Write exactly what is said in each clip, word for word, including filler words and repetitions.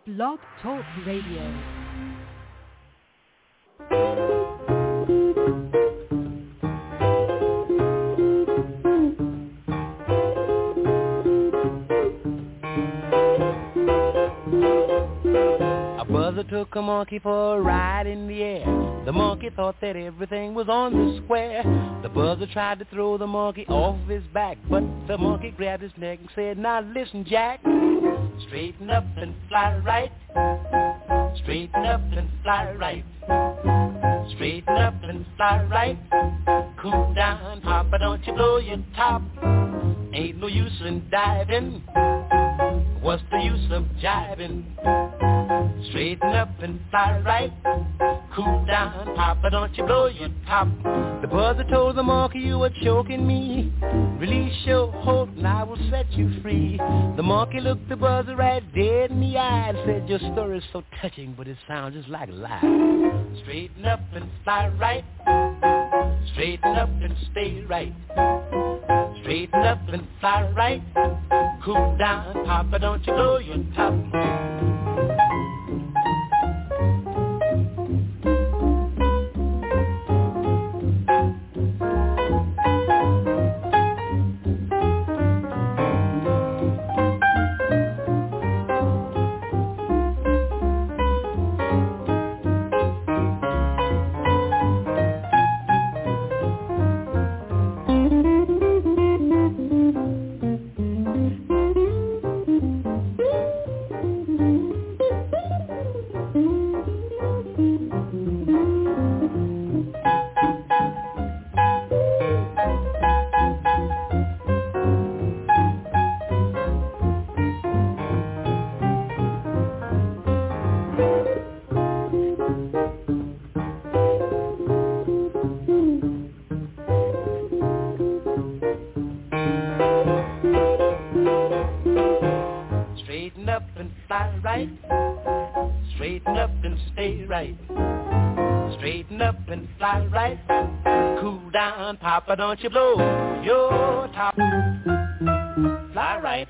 Blog Talk Radio. Brother took a monkey for a ride in the air. The monkey thought that everything was on the square. The buzzer tried to throw the monkey off his back, but the monkey grabbed his neck and said, "Now listen, Jack, straighten up and fly right. Straighten up and fly right. Straighten up and fly right. Cool down, Papa, don't you blow your top. Ain't no use in diving. What's the use of jiving? Straighten up and fly right. Cool down, Papa, don't you blow your top." The buzzer told the monkey, "You are choking me. Release your hold and I will set you free." The monkey looked the buzzer right dead in the eye and said, "Your story is so touching, but it sounds just like a lie. Straighten up and fly right. Straighten up and stay right. Straighten up and fly right. Cool down, Papa, don't you blow your top." Papa, don't you blow your top. Fly right.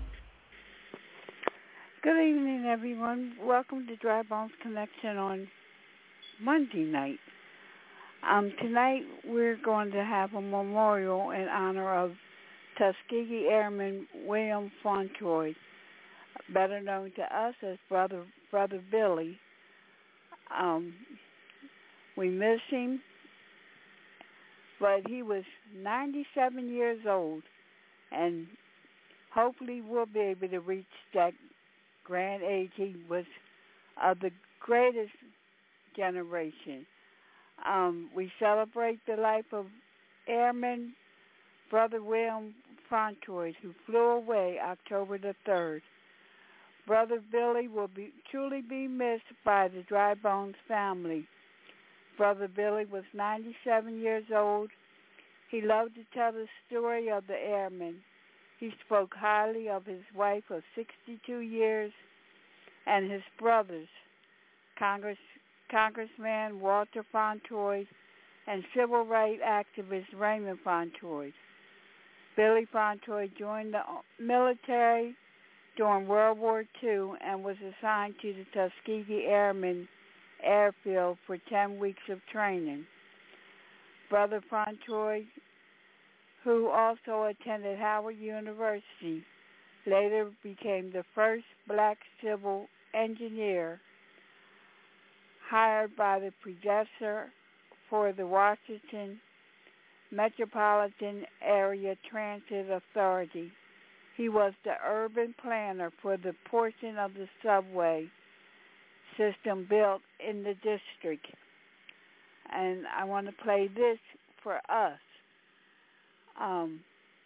Good evening, everyone. Welcome to Dry Bones Connection on Monday night. Um, tonight, we're going to have a memorial in honor of Tuskegee Airman William Fauntroy, better known to us as Brother Brother Billy. Um, we miss him. But he was ninety-seven years old, and hopefully we'll be able to reach that grand age. He was of the greatest generation. Um, we celebrate the life of Airman Brother William Fauntroy, who flew away October the third. Brother Billy will be truly be missed by the Dry Bones family. Brother Billy was ninety-seven years old. He loved to tell the story of the airmen. He spoke highly of his wife of sixty-two years and his brothers, Congress, Congressman Walter Fauntroy and civil rights activist Raymond Fauntroy. Billy Fauntroy joined the military during World War Two and was assigned to the Tuskegee Airmen Airfield for ten weeks of training. Brother Fauntroy, who also attended Howard University, later became the first black civil engineer hired by the predecessor for the Washington Metropolitan Area Transit Authority. He was the urban planner for the portion of the subway system built in the district. And I want to play this for us um,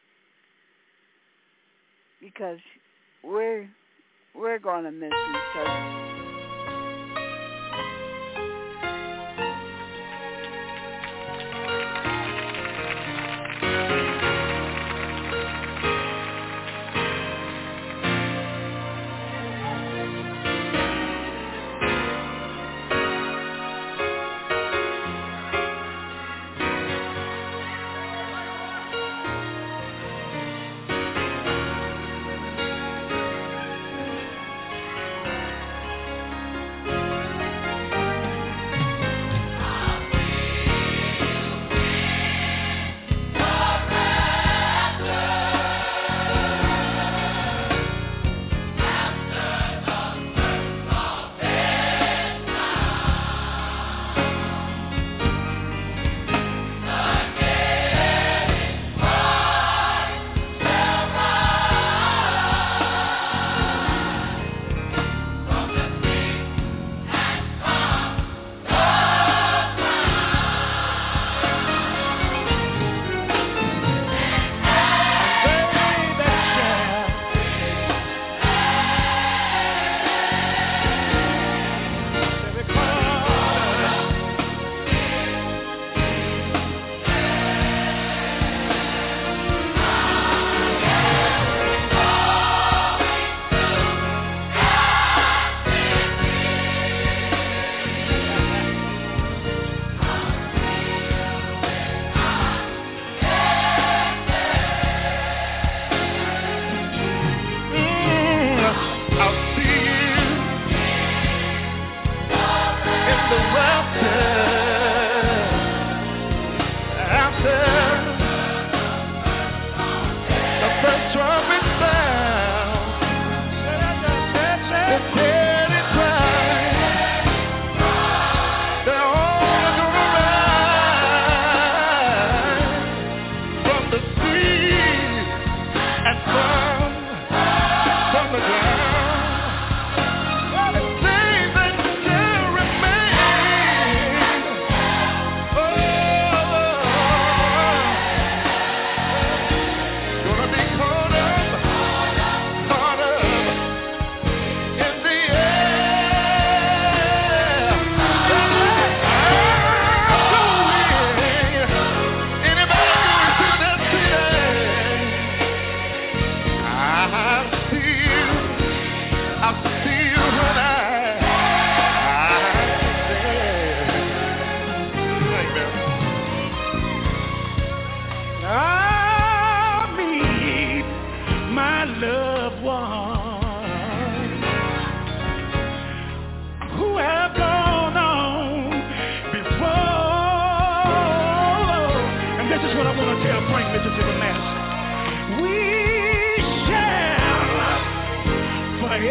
because we're we're going to miss him. So.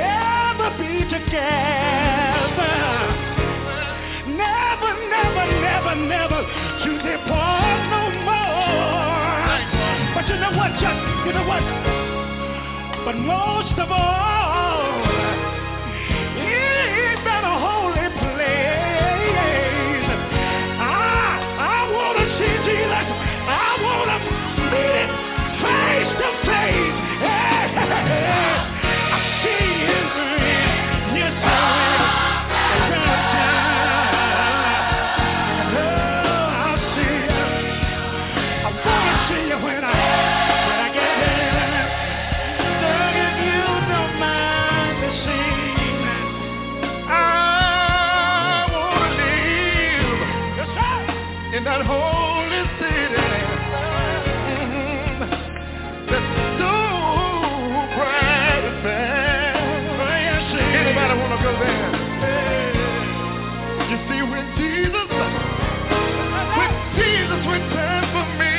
ever be together. Never, never, never, never to depart no more. But you know what, Chuck? You know what? But most of all, it's been a holy place. I, I want to see Jesus. I want to meet him face to face. Hey, hey, hey. I see him. Yes, I will. Oh, I'll see you. I want to see you when I, when I get there. But if you don't mind the scene, I want to live, yes, sir, in that holy city. Mm-hmm. That's so bright and fair. Oh, yes, sir. Anybody want to go there? You see, when Jesus, when Jesus returned for me,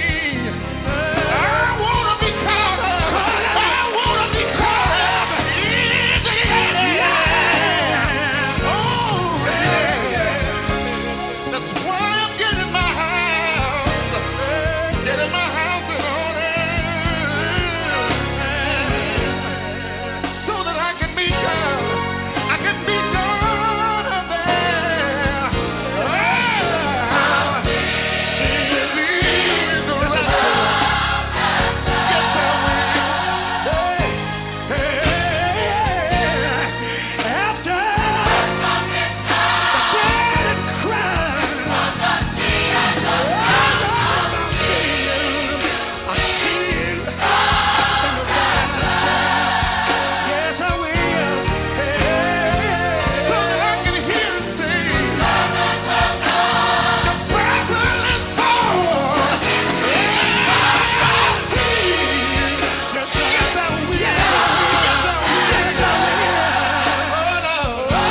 I want to be caught up. I want to be caught up in the air. Oh, yeah. That's why I'm getting my house, getting my house in order, so that I can be God. I can be God up there. Oh, Jesus is the rapture. Yes, I will. Hey, hey, after the dead and crying, I see you. I see you in the rapture. Yes, I will. Hey, so that I can hear and say, the battle is fought. I see you. Yes, I will. Yes, I will. Oh, no.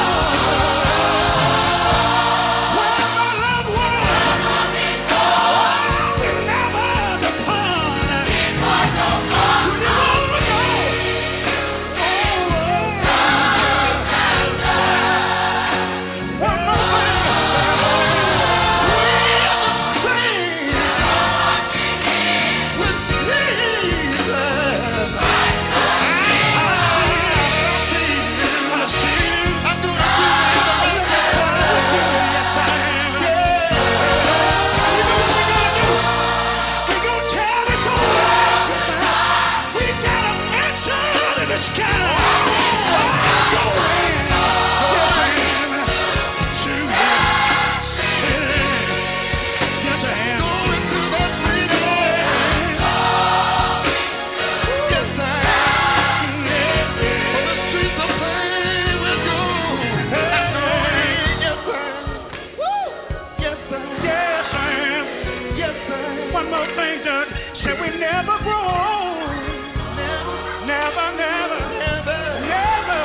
When my loved ones will never depart, we never go. One more thing. We are the same with Jesus. I see you. I'm gonna see you. Yes, I am. You know what we gotta do? We gonna tell this whole world. We got a mansion in the sky. Go in, go in to that city. Yes, I am. Going to that city. Yes, I am. For the streets of pain will go. I'm going. Yes, I am. Woo! Yes, I am. Yes, I am. Yes, I am. One more thing, Judge. Say we never grow old. Never, never, never, never.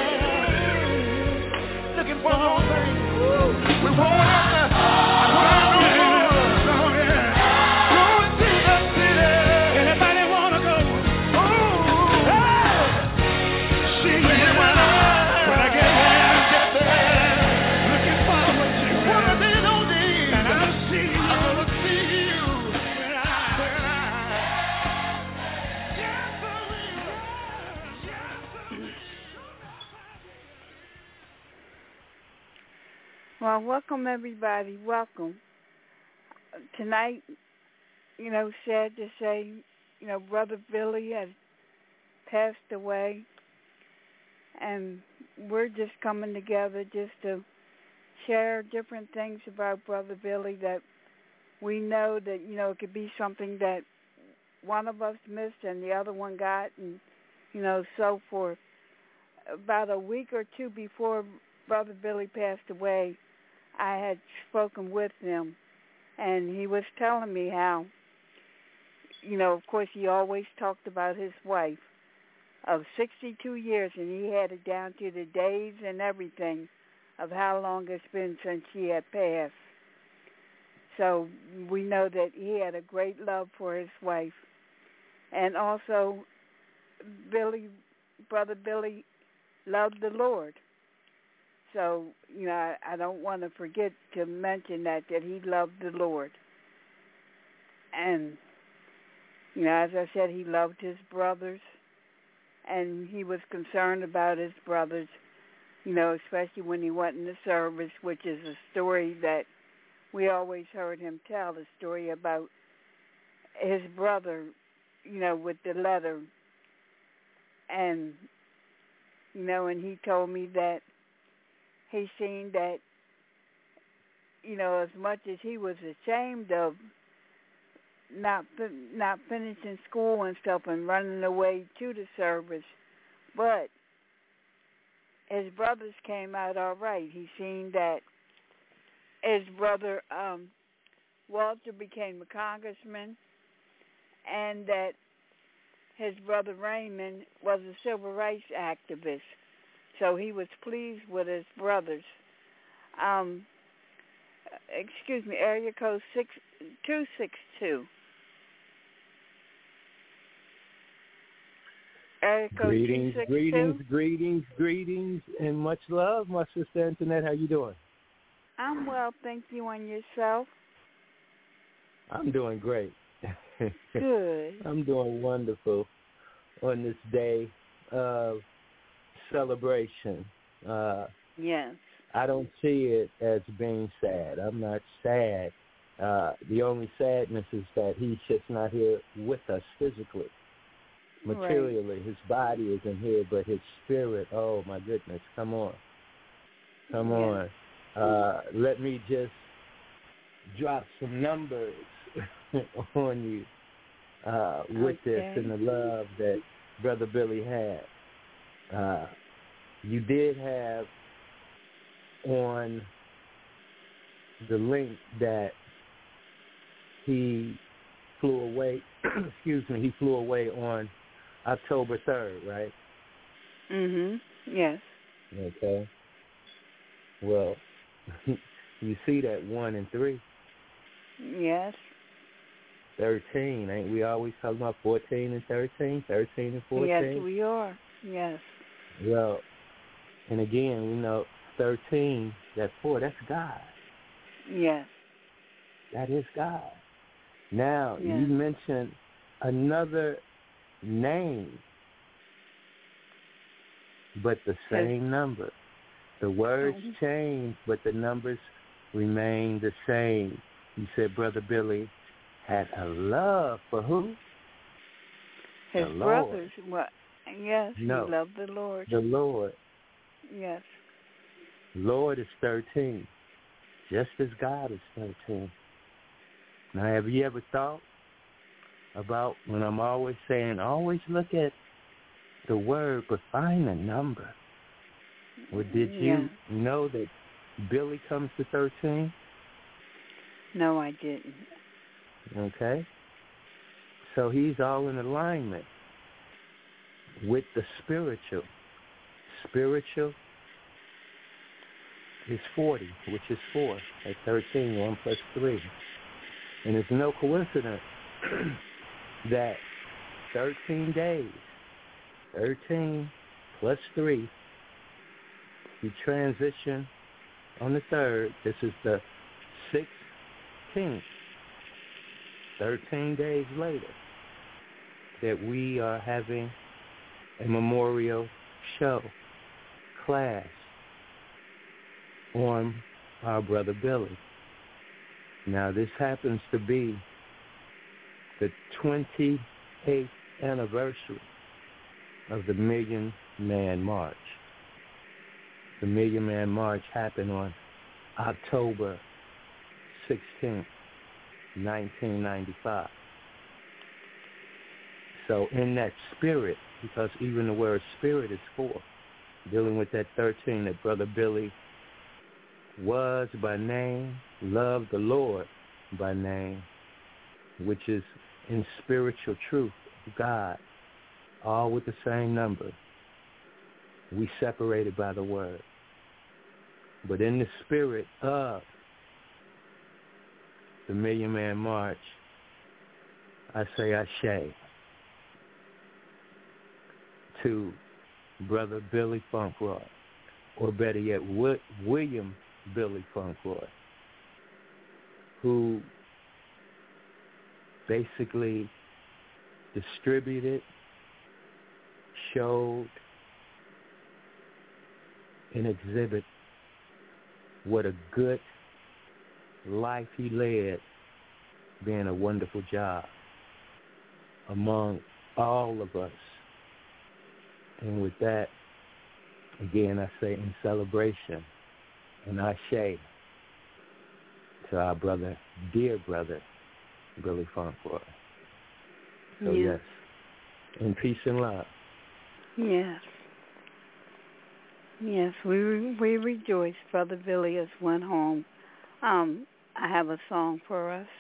Looking for more things. We won't have to. I want no more. Oh, yeah. Going to the city. Anybody wanna go? Oh, hey. See you when I, when I get there. Get there. Looking forward to it. One of these old days. And I'll see you. I'm gonna see you. When I, when I. Yes, I will. Yes, I will. Well, welcome everybody. Welcome. Tonight, you know, sad to say, you know, Brother Billy has passed away, and we're just coming together just to share different things about Brother Billy that we know that, you know, it could be something that one of us missed and the other one got, and, you know, so forth. About a week or two before Brother Billy passed away, I had spoken with him, and he was telling me how, you know, of course, he always talked about his wife of sixty-two years, and he had it down to the days and everything of how long it's been since she had passed. So we know that he had a great love for his wife. And also, Billy, Brother Billy loved the Lord. So, you know, I, I don't want to forget to mention that, that he loved the Lord. And, you know, as I said, he loved his brothers, and he was concerned about his brothers, you know, especially when he went in the service, which is a story that we always heard him tell, the story about his brother, you know, with the letter. And, you know, and he told me that he seen that, you know, as much as he was ashamed of not not finishing school and stuff and running away to the service, but his brothers came out all right. He seen that his brother um, Walter became a congressman, and that his brother Raymond was a civil rights activist. So he was pleased with his brothers. Um, excuse me, area code six two six two. Area code Greetings, two six two. greetings, greetings, greetings, and much love, my sister Antoinette. How you doing? I'm well, thank you. And yourself? I'm doing great. Good. I'm doing wonderful on this day of celebration. Uh, yes. I don't see it as being sad. I'm not sad. Uh, the only sadness is that he's just not here with us physically. Materially, right. His body isn't here, but his spirit, oh my goodness, come on. Come yes. on. Uh, let me just drop some numbers on you uh, with okay. this and the love that Brother Billy had. Uh, you did have on the link that he flew away, excuse me, he flew away on October third, right? Mm-hmm. Yes. Okay. Well, you see that one and three. Yes. Thirteen, ain't we always talking about fourteen and thirteen, thirteen and fourteen? Yes, we are. Yes. Well, and again, you know, thirteen, that four, that's God. Yes. That is God. Now, yes. you mentioned another name, but the same yes. number. The words mm-hmm. change, but the numbers remain the same. You said Brother Billy had a love for who? His the brothers. Well, yes, no, he loved the Lord. The Lord. Yes. Lord is thirteen, just as God is thirteen. Now, have you ever thought about when I'm always saying, always look at the word, but find the number? Or did you yeah. know that Billy comes to thirteen? No, I didn't. Okay. So he's all in alignment with the spiritual. Spiritual is forty, which is four. At thirteen, one plus three. And it's no coincidence that thirteen days, thirteen plus three, you transition on the third. This is the sixteenth, thirteen days later, that we are having a memorial show, class, on our brother Billy. Now, this happens to be the twenty-eighth anniversary of the Million Man March. The Million Man March happened on October sixteenth, nineteen ninety-five. So in that spirit, because even the word spirit is four, dealing with that thirteen, that Brother Billy was by name, loved the Lord by name, which is in spiritual truth, God, all with the same number. We separated by the word. But in the spirit of the Million Man March, I say Ashe to Brother Billy Funkroy, or better yet, Wi- William Billy Funkroy, who basically distributed, showed, and exhibited what a good life he led, being a wonderful job among all of us. And with that, again, I say in celebration and ashe to our brother, dear brother, Billy Funkroy. So Yeah. yes, in peace and love. Yes. Yes, we re- we rejoice. Brother Billy has went home. Um, I have a song for us.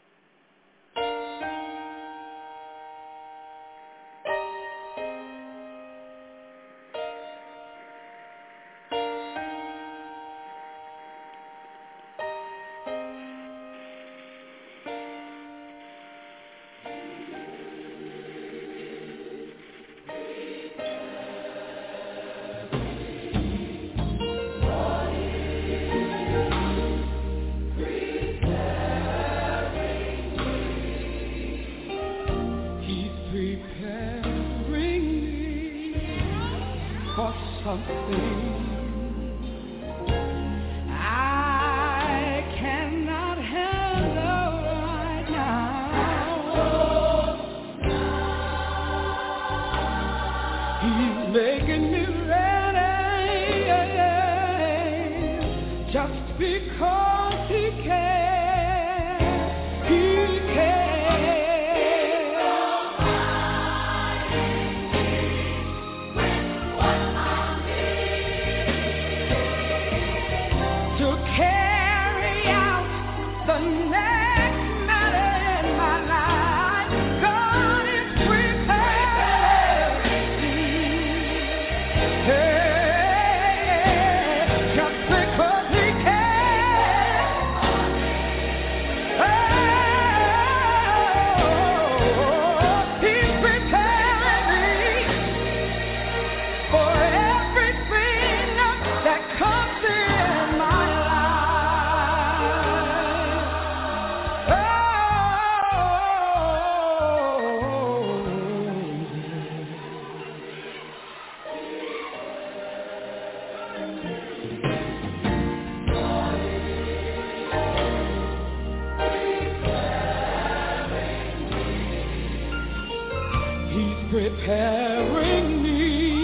Preparing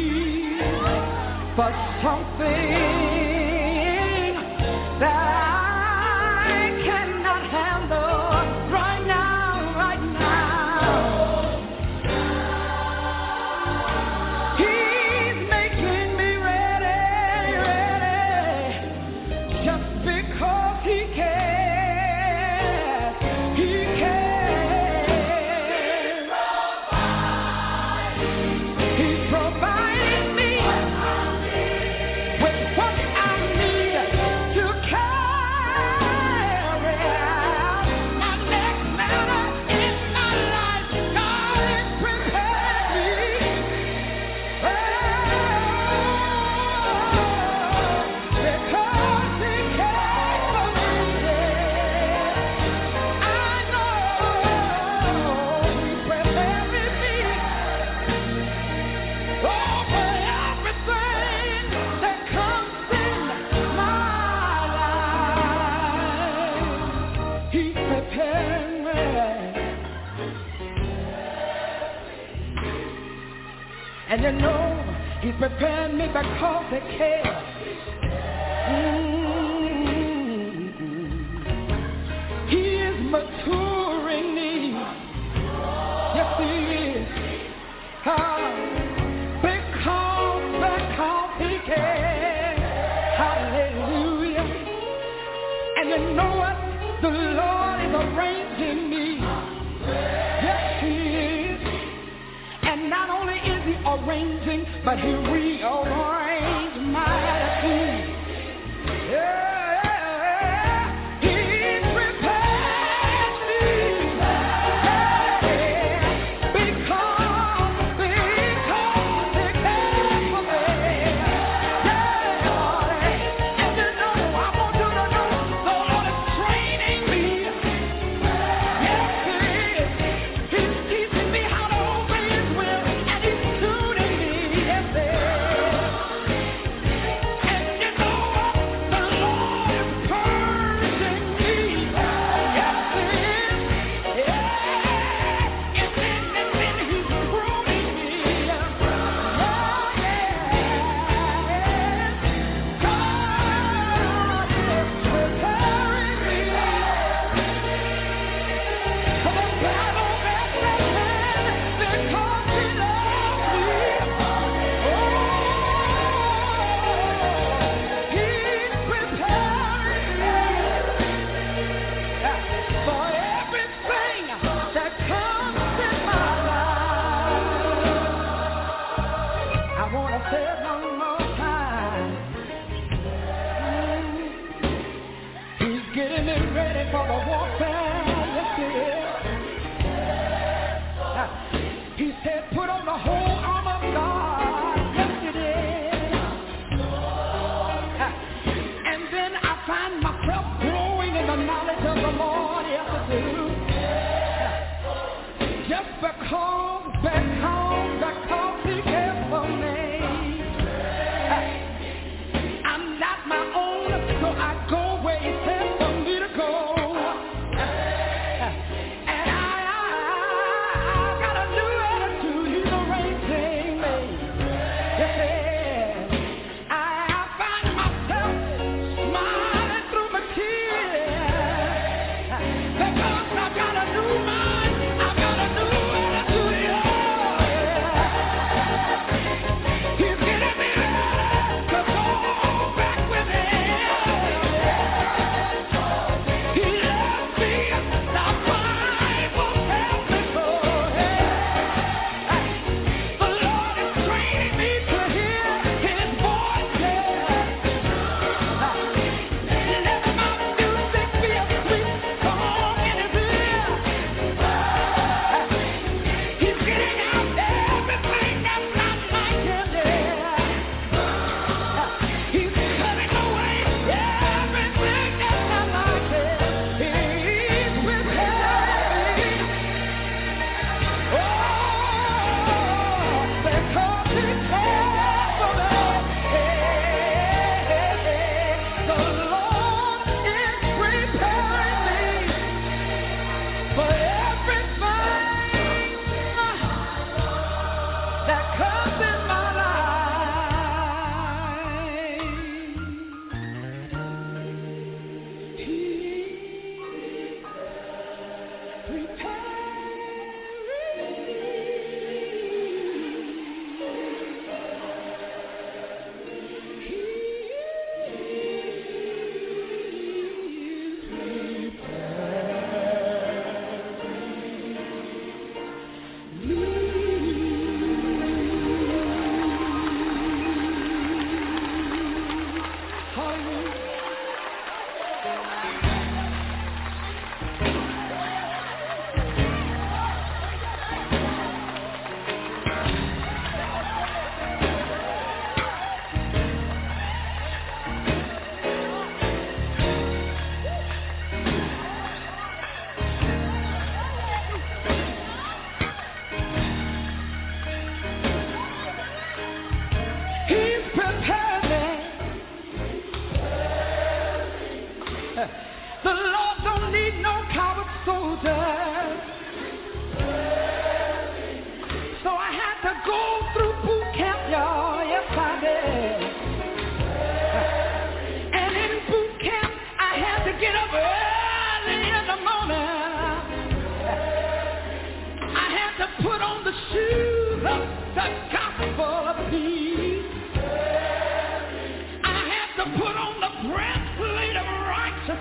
me for something that I cannot handle right now, right now. He's making me ready, ready, just because he cares, he cares. And you know, he's preparing me because he cares. Mm-hmm. He is maturing me. Yes, he is. Ah, because, because he cares. Hallelujah. And you know what? The Lord is arranging me. Yes, he is. And not only is he arranging, but he rearranged my attitude. Yeah, he's prepared me. Yeah, because, because he cares for me.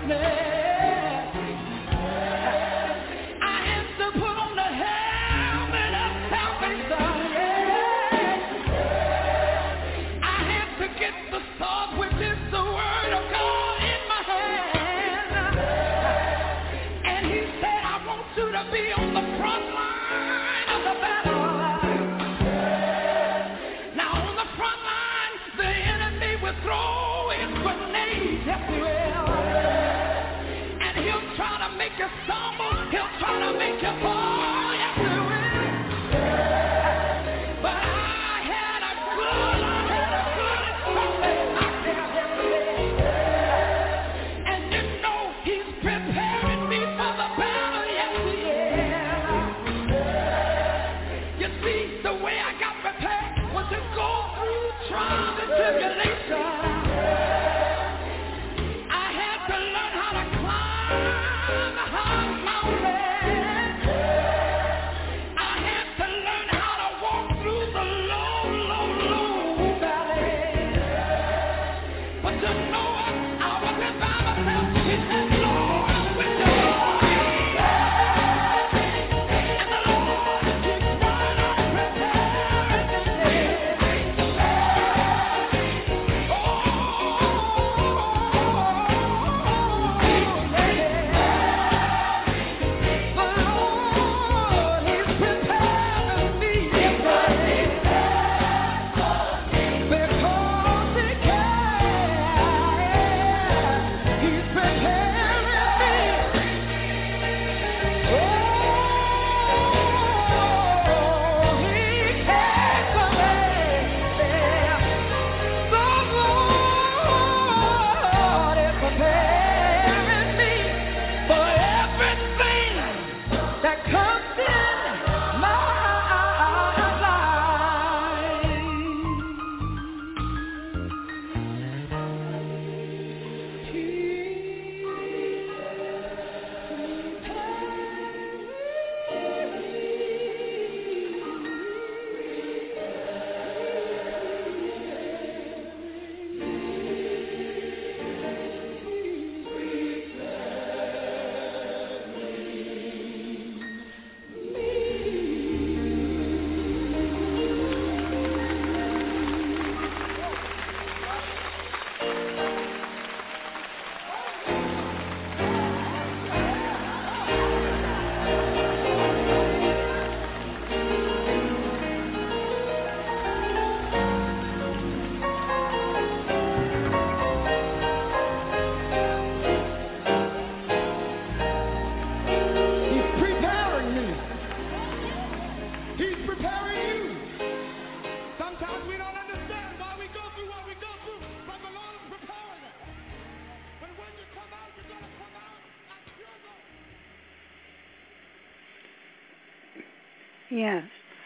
Yes.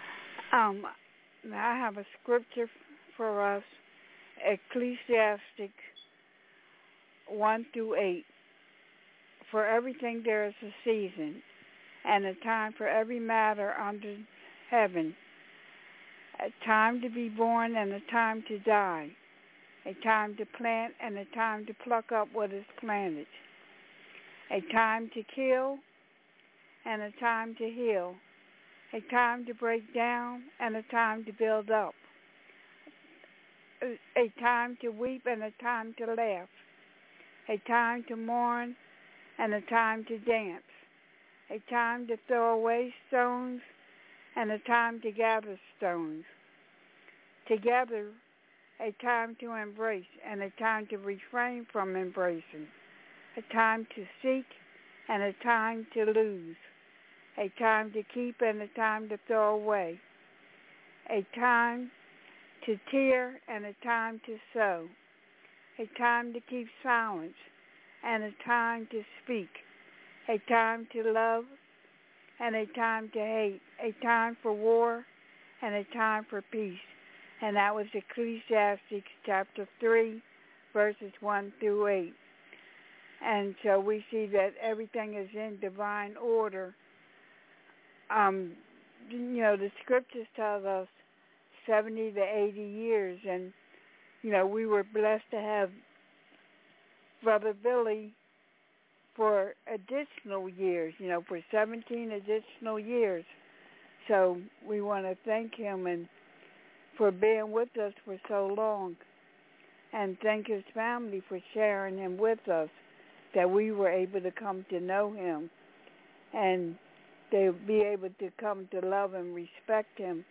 Um, I have a scripture for us, Ecclesiastic one through eight. For everything there is a season, and a time for every matter under heaven, a time to be born and a time to die, a time to plant and a time to pluck up what is planted, a time to kill and a time to heal, a time to break down and a time to build up, a time to weep and a time to laugh, a time to mourn and a time to dance, a time to throw away stones and a time to gather stones, together a time to embrace and a time to refrain from embracing, a time to seek and a time to lose, a time to keep and a time to throw away, a time to tear and a time to sow, a time to keep silence and a time to speak, a time to love and a time to hate, a time for war and a time for peace. And that was Ecclesiastes chapter three, verses one through eight. And so we see that everything is in divine order. Um, you know, the scriptures tell us seventy to eighty years, and, you know, we were blessed to have Brother Billy for additional years, you know, for seventeen additional years. So we want to thank him and for being with us for so long, and thank his family for sharing him with us, that we were able to come to know him and to be able to come to love and respect him,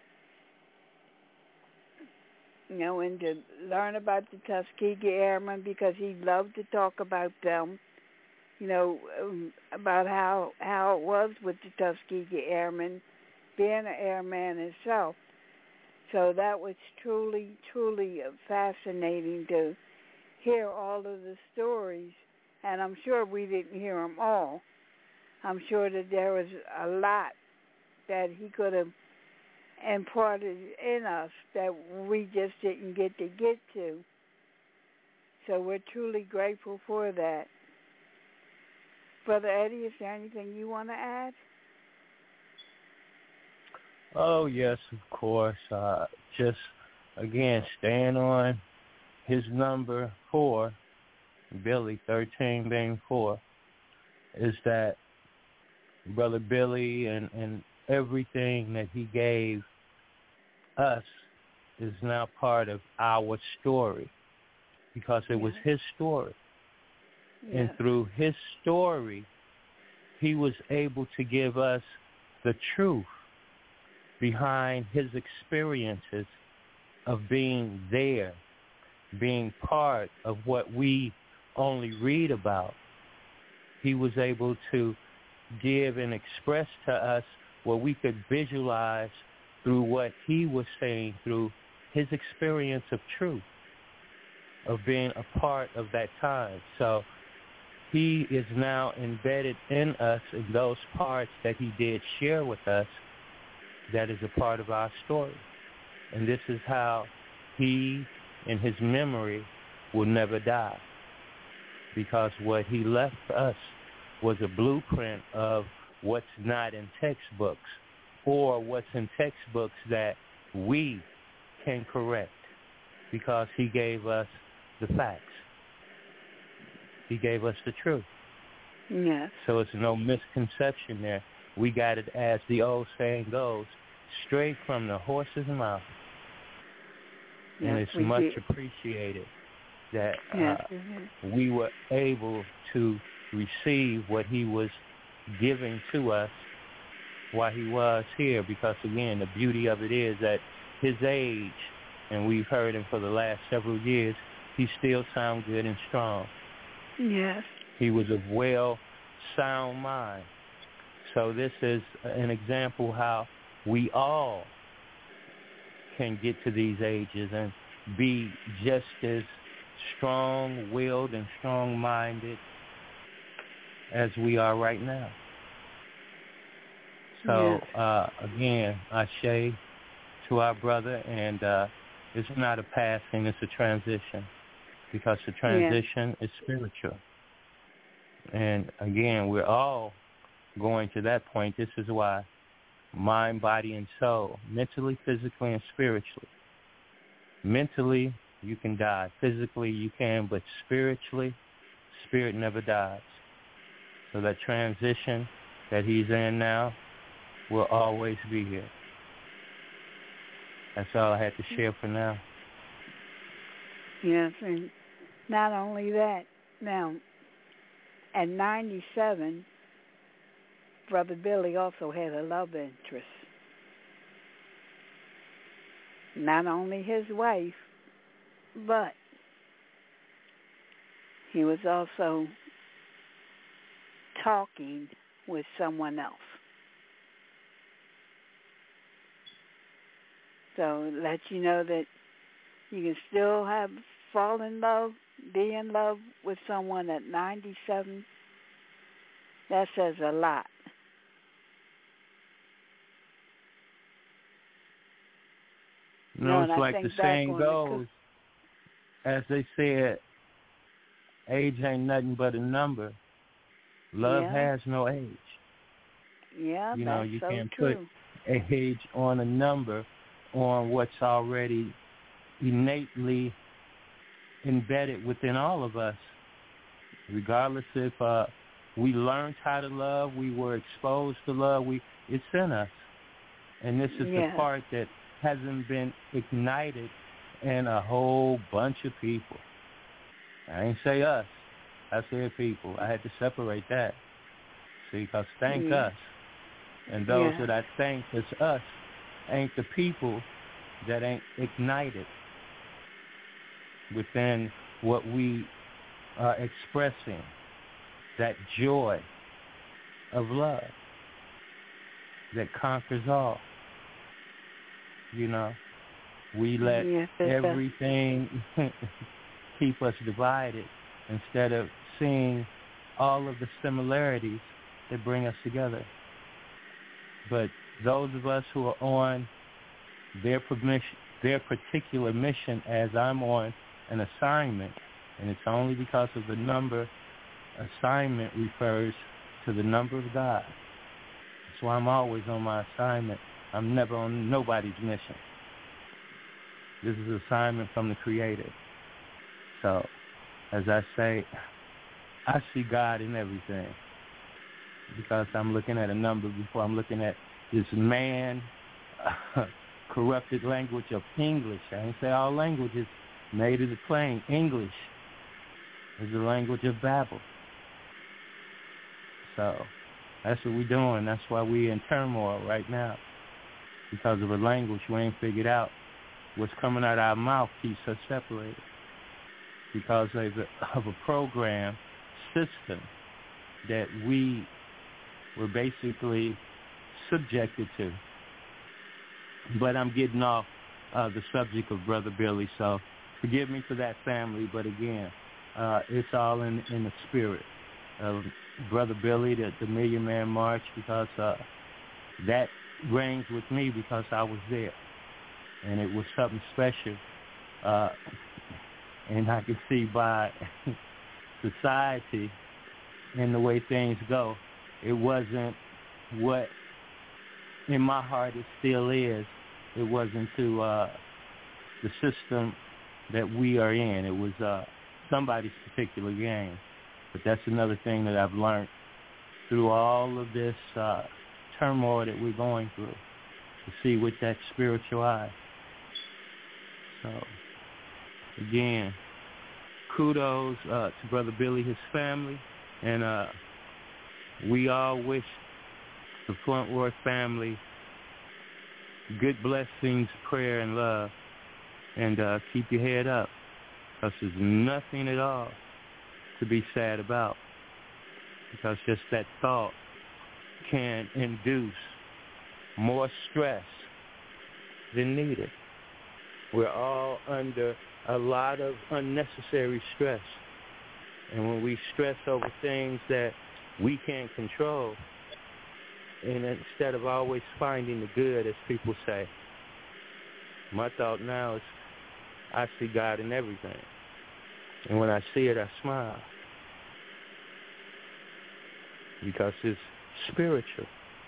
you know, and to learn about the Tuskegee Airmen, because he loved to talk about them, you know, um, about how how it was with the Tuskegee Airmen, being an airman himself. So that was truly, truly fascinating to hear all of the stories, and I'm sure we didn't hear them all. I'm sure that there was a lot that he could have imparted in us that we just didn't get to get to. So we're truly grateful for that. Brother Eddie, is there anything you want to add? Oh, yes, of course. Uh, just, again, staying on his number four, Billy, thirteen being four, is that Brother Billy and, and everything that he gave us is now part of our story, because it was his story. Yeah. And through his story, he was able to give us the truth behind his experiences of being there, being part of what we only read about. He was able to give and express to us what we could visualize through what he was saying, through his experience of truth, of being a part of that time. So he is now embedded in us in those parts that he did share with us. That is a part of our story. And this is how he, in his memory, will never die. Because what he left us was a blueprint of what's not in textbooks, or what's in textbooks that we can correct, because he gave us the facts. He gave us the truth. Yes. So it's no misconception there. We got it, as the old saying goes, straight from the horse's mouth. Yes, and it's much did. appreciated that yes, uh, we were able to receive what he was giving to us while he was here, because, again, the beauty of it is that his age, and we've heard him for the last several years, he still sounds good and strong. Yes. He was of well, sound mind. So this is an example how we all can get to these ages and be just as strong-willed and strong-minded as we are right now. So, yes. uh, again, Ashe to our brother, and uh, it's not a passing, it's a transition, because the transition yes. is spiritual. And, again, we're all going to that point. This is why mind, body, and soul, mentally, physically, and spiritually. Mentally, you can die. Physically, you can, but spiritually, spirit never dies. So that transition that he's in now will always be here. That's all I had to share for now. Yes, and not only that, now, at ninety-seven, Brother Billy also had a love interest. Not only his wife, but he was also talking with someone else. So let you know that you can still have fall in love, be in love with someone at ninety-seven. That says a lot. You know, it's like the saying goes, as they said, age ain't nothing but a number. Love yeah. has no age. Yeah, you know, that's you so can't true. put a age on a number on what's already innately embedded within all of us. Regardless if uh, we learned how to love, we were exposed to love, we it's in us. And this is yes. the part that hasn't been ignited in a whole bunch of people. I ain't say us. I said people. I had to separate that. See, because thank yeah. us. And those yeah. that I thank as us ain't the people that ain't ignited within what we are expressing, that joy of love that conquers all. You know, we let yes, everything keep us divided instead of seeing all of the similarities that bring us together. But those of us who are on their permission, their particular mission, as I'm on an assignment, and it's only because of the number. Assignment refers to the number of God. That's why I'm always on my assignment. I'm never on nobody's mission. This is an assignment from the Creator. So, as I say, I see God in everything because I'm looking at a number before I'm looking at this man uh, corrupted language of English. I didn't say all languages made it plain. English is the language of Babel. So that's what we're doing. That's why we're in turmoil right now. Because of a language we ain't figured out. What's coming out of our mouth keeps us separated. Because of a, of a program system that we were basically subjected to. But I'm getting off uh, the subject of Brother Billy, so forgive me for that, family. But again, uh, it's all in, in the spirit of Brother Billy, the, the Million Man March, because uh, that rings with me because I was there. And it was something special. Uh, and I can see by society and the way things go, it wasn't what in my heart it still is. It wasn't to uh, the system that we are in. It was uh, somebody's particular game. But that's another thing that I've learned through all of this uh, turmoil that we're going through, to see with that spiritual eye. So, again, kudos uh, to Brother Billy, his family, and uh, we all wish the Fluntworth family good blessings, prayer, and love, and uh, keep your head up, because there's nothing at all to be sad about, because just that thought can induce more stress than needed. We're all under a lot of unnecessary stress. And when we stress over things that we can't control, and instead of always finding the good, as people say, my thought now is I see God in everything. And when I see it, I smile. Because it's spiritual.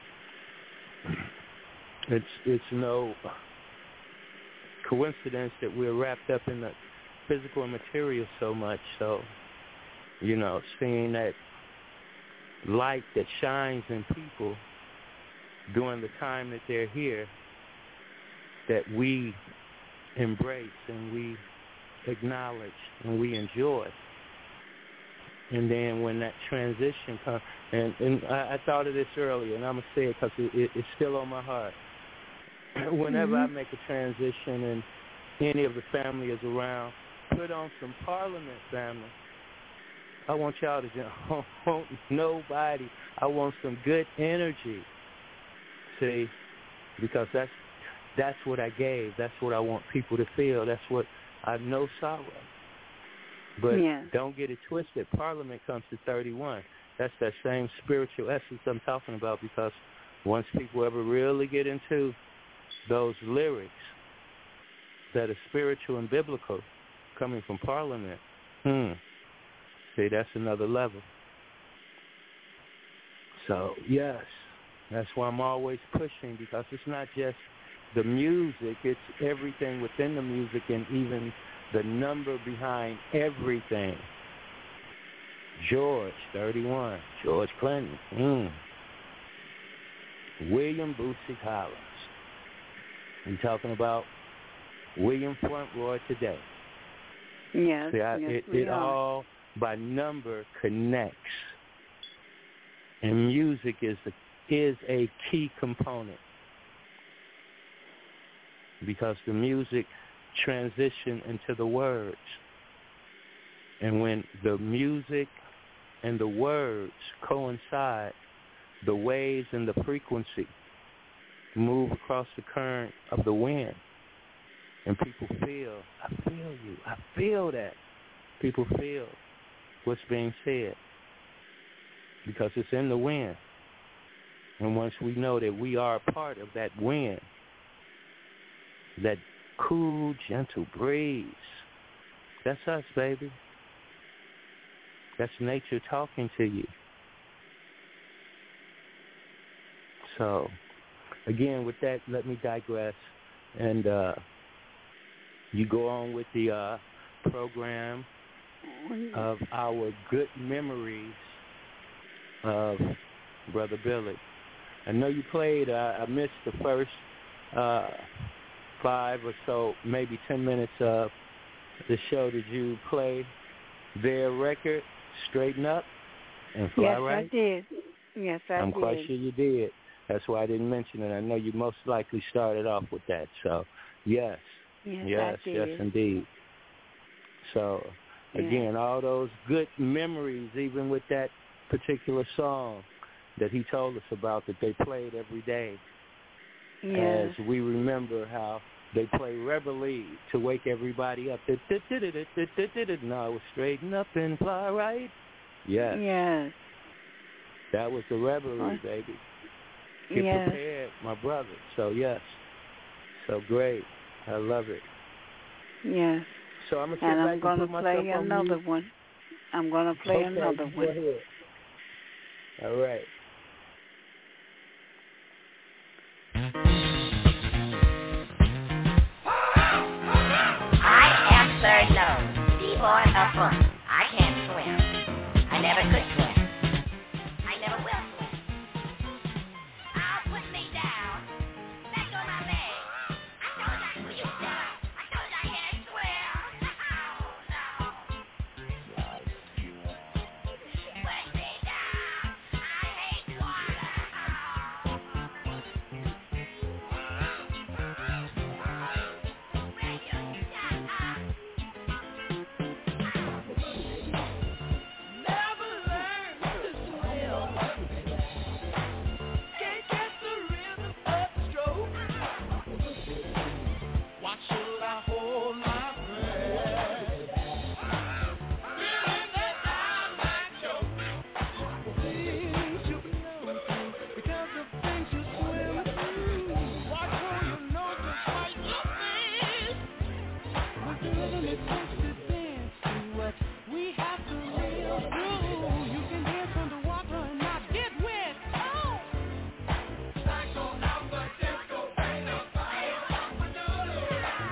It's it's no coincidence that we're wrapped up in the physical and material so much. So, you know, seeing that light that shines in people during the time that they're here, that we embrace and we acknowledge and we enjoy. And then when that transition comes, and, and I, I thought of this earlier, and I'm going to say it because it, it, it's still on my heart. Whenever mm-hmm. I make a transition and any of the family is around, put on some Parliament, family. I want y'all to don't want nobody. I want some good energy. See, because that's that's what I gave. That's what I want people to feel. That's what I know sorrow. But yeah. don't get it twisted. Parliament comes to thirty-one. That's that same spiritual essence I'm talking about, because once people ever really get into those lyrics that are spiritual and biblical coming from Parliament, hmm, see, that's another level. So, yes, that's why I'm always pushing, because it's not just the music, it's everything within the music and even the number behind everything. George, thirty-one. George Clinton. Mm. William Bootsy Collins. We're talking about William Fauntleroy today. Yes, See, I, yes, it, we it are. all by number connects, and music is a, is a key component because the music transition into the words, and when the music and the words coincide, the waves and the frequency move across the current of the wind. And people feel, I feel you, I feel that. People feel what's being said because it's in the wind. And once we know that we are a part of that wind, that cool, gentle breeze, that's us, baby. That's nature talking to you. So, again, with that, let me digress. And uh, you go on with the uh, program of our good memories of Brother Billy. I know you played, uh, I missed the first uh, five or so, maybe ten minutes of the show. Did you play their record, Straighten Up and Fly yes, Right? Yes, I did. Yes, I I'm did. quite sure you did. That's why I didn't mention it. I know you most likely started off with that. So, yes, yes, yes, I yes, did. indeed. So, again, yeah. all those good memories, even with that particular song that he told us about that they played every day. Yes. As we remember how they play Reveille to wake everybody up. No, it was Straighten Up and Fly Right. Yes. Yes. That was the Reveille, baby. Get yes. prepared, my brother. So, yes. So great. I love it. Yes. So I'm going to and sit I'm back gonna and put play myself on another mute. one. I'm going to play okay, another go one. Ahead. All right. I am Sir No, Seaborn of Fun. I can't swim. I never could swim. I never will swim. I'll put me down. Back on my legs. I told you, will you stop? I told you I can't swim. Oh, no. Put me down. I hate water. Will you shut up? Never learned to swim. Can't get the rhythm of the stroke. Why should I hold my breath? Feeling that I might choke. Things you know because of things you swim through. Watch who you know just fight your things. With the rhythm it takes to dance to what we have to live through. You can dance underwater and not get wet. Oh! Psycho Alpha Disco Beta Fire Alpha Doodle.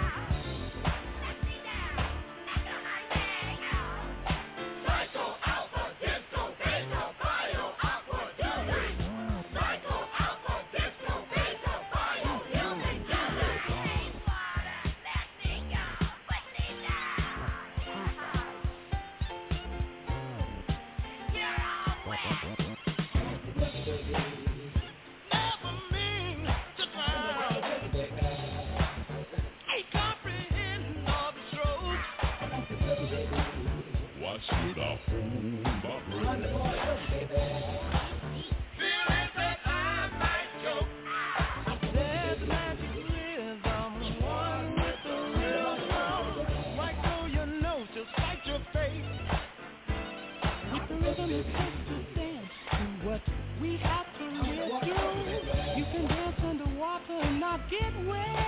Psycho Alpha Disco Beta Fire Alpha Doodle. Psycho Alpha Disco Beta Fire Alpha Doodle. Never mean to drown. Ain't comprehend all the strokes. Why should I hold my breath? Feeling that I might choke. There's magic rhythm, one with the rhythm. Right through your nose, just fight your face. With the rhythm it takes to dance to what we have to live through. You can dance underwater and not get wet.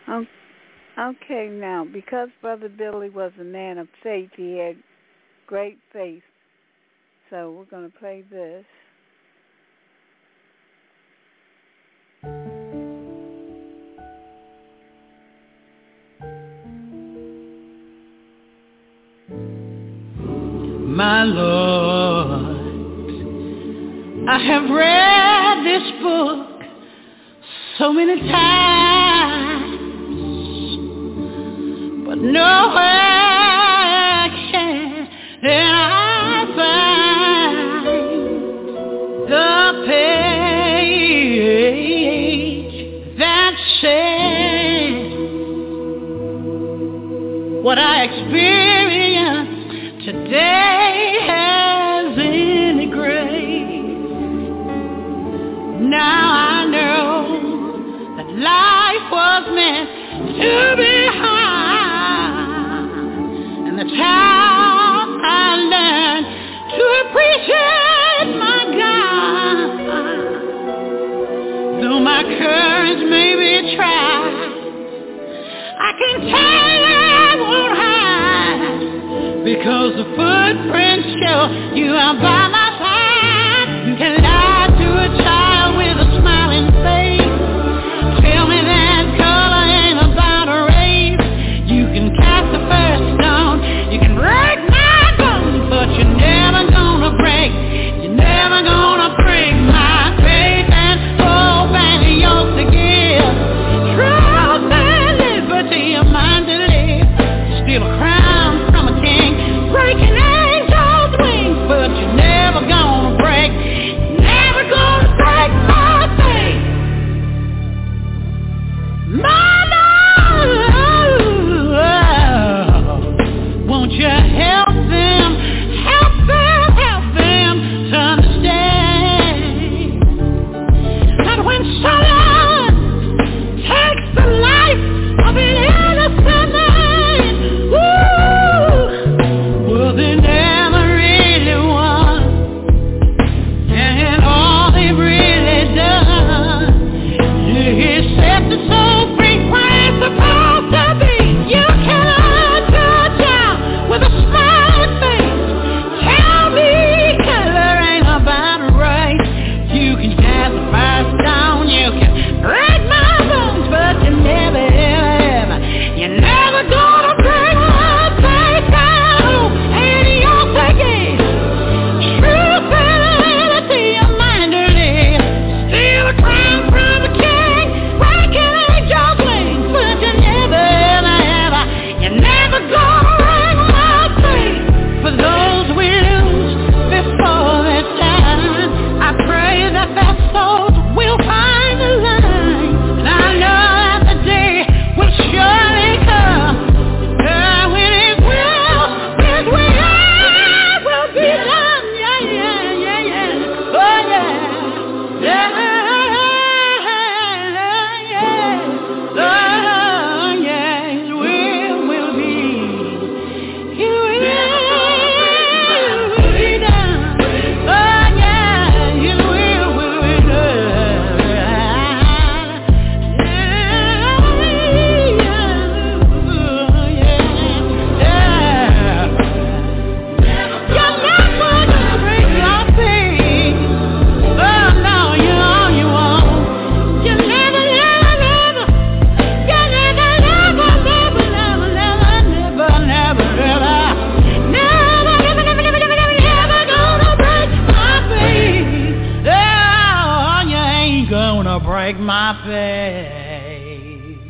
Um, okay, now, because Brother Billy was a man of faith, he had great faith. So we're going to play this. My Lord, I have read this book so many times, but nowhere can I find the page that says what I experienced today has any grace. Now I know that life was meant to be hard, and the time I learned to appreciate my God, though my courage may be tried, I can tell I won't hide, because the footprints show you are by my side. You can lie to a child with a smiling face. Tell me that color ain't about a race. You can cast the first stone. You can break my bones, but you're never gonna break. You're never gonna break my faith and hope and yours to give. Truth and liberty, a mind to live. Steal a crown from a king, breaking angels' wings, but you're never gonna break, never gonna break my faith. My Lord, won't you help them, help them, help them to understand that when someone takes the life of an innocent man, woo, well, they never really won, and all they've really done is set the soul free where it's supposed to be. You cannot touch out with a smiling face. Tell me color ain't about right. You can cast the fire down, you can break my bones, but you never, ever, ever, you're never gonna break my faith down. And you're taking truth and liberty, your mind to live. Steal a crown from a king, breaking angels' wings, but you never, ever, ever, you're never gonna break my faith. For those we lose before their time, I pray that their souls will find the line. And I know that the day will surely come, uh, when His will, His will will be done. Yeah, yeah, yeah, yeah. Oh yeah, yeah, yeah. Oh yeah, His will will be, His will be done. Oh yeah, His will will be done. Break my faith.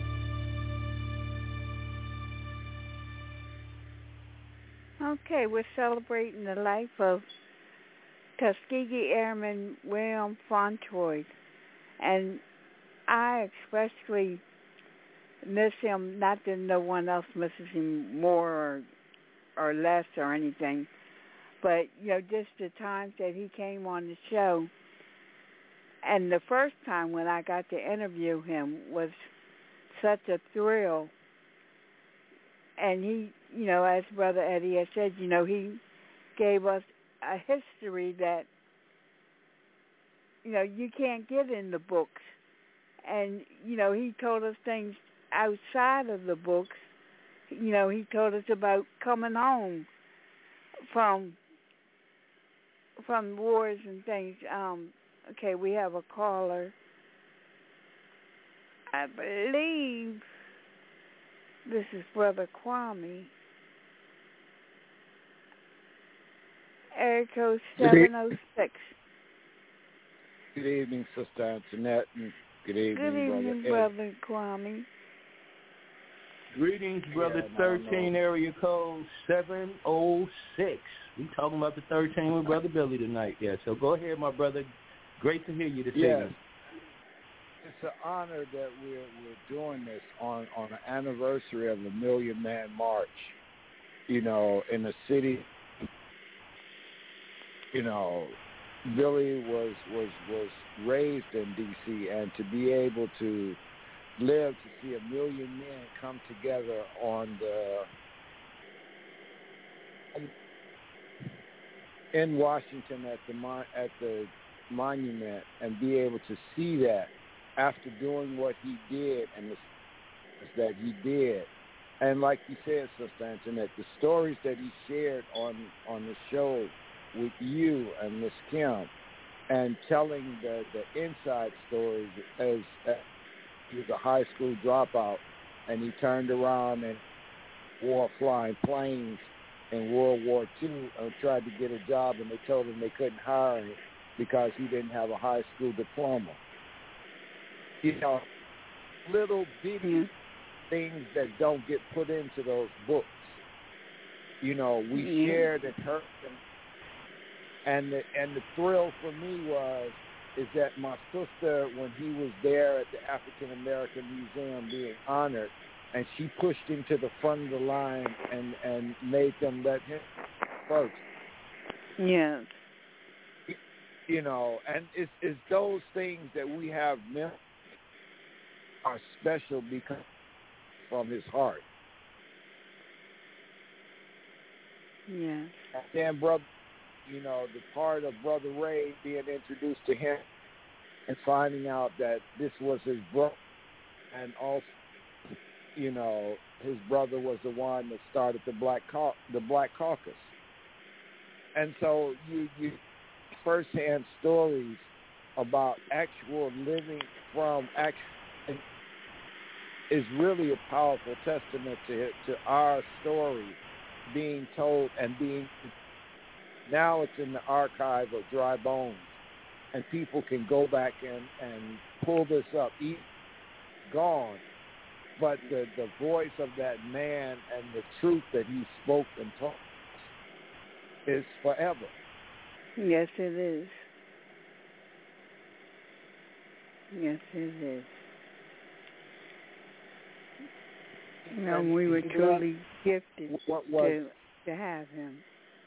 Okay, we're celebrating the life of Tuskegee Airman William Fauntroy, and I especially miss him. Not that no one else misses him more or, or less or anything, but you know, just the times that he came on the show. And the first time when I got to interview him was such a thrill. And he, you know, as Brother Eddie has said, you know, he gave us a history that, you know, you can't get in the books. And, you know, he told us things outside of the books. You know, he told us about coming home from from wars and things. Um, okay, we have a caller. I believe this is Brother Kwame. Area code seven oh six. Good evening, Sister Antoinette, and good evening, Good evening, Brother, Brother Kwame. Greetings, Brother Yeah, no, thirteen, no. area code seven oh six. We talking about the thirteen with Brother Billy tonight. Yeah, so go ahead, my brother. Great to hear you this Yes. evening. It's an honor that we're we're doing this on, on the anniversary of the Million Man March. You know, in the city. You know, Billy was was was raised in D C, and to be able to live to see a million men come together on the in Washington at the mon- at the monument, and be able to see that after doing what he did and the that he did, and like you said, Sister Antoinette, the stories that he shared on on the show with you and Miss Kim, and telling the the inside stories as, as he was a high school dropout, and he turned around and wore flying planes in World War Two and tried to get a job, and they told him they couldn't hire him because he didn't have a high school diploma. You know, little bitty mm-hmm. things that don't get put into those books. You know, we mm-hmm. shared and heard them, and the, and the thrill for me was is that my sister, when he was there at the African American Museum being honored, and she pushed him to the front of the line and, and made them let him first. Yeah. You know, and it's, it's those things that we have meant are special because from his heart. Yeah. And then, brother, you know, the part of Brother Ray being introduced to him and finding out that this was his brother, and also, you know, his brother was the one that started the Black Cau- the Black Caucus. And so you, you firsthand stories about actual living from actual is really a powerful testament to to our story being told and being now it's in the archive of Dry Bones, and people can go back and, and pull this up. He's gone, but the, the voice of that man and the truth that he spoke and taught is forever. Yes, it is. Yes, it is. You know, we were truly gifted what was, to to have him.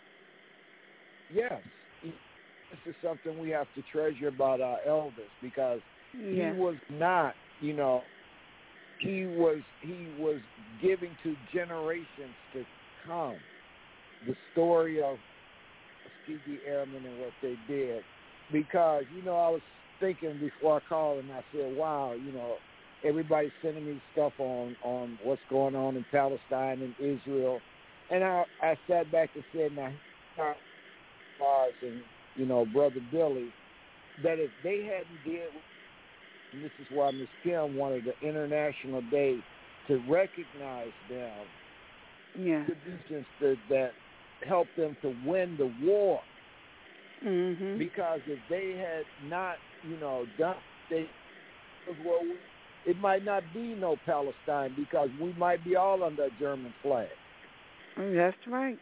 Yes. This is something we have to treasure about our elders, because yeah. he was not, you know, he was he was giving to generations to come the story of Tuskegee Airmen and what they did. Because, you know, I was thinking before I called and I said, wow, you know, everybody's sending me stuff on, on what's going on in Palestine and Israel. And I, I sat back and said, now, Mars and, you know, Brother Billy, that if they hadn't did, and this is why Miss Kim wanted the International Day to recognize them, yeah, conditions that, that helped them to win the war. Mm-hmm. Because if they had not, you know, done, they, well, we, it might not be no Palestine, because we might be all under a German flag. That's right.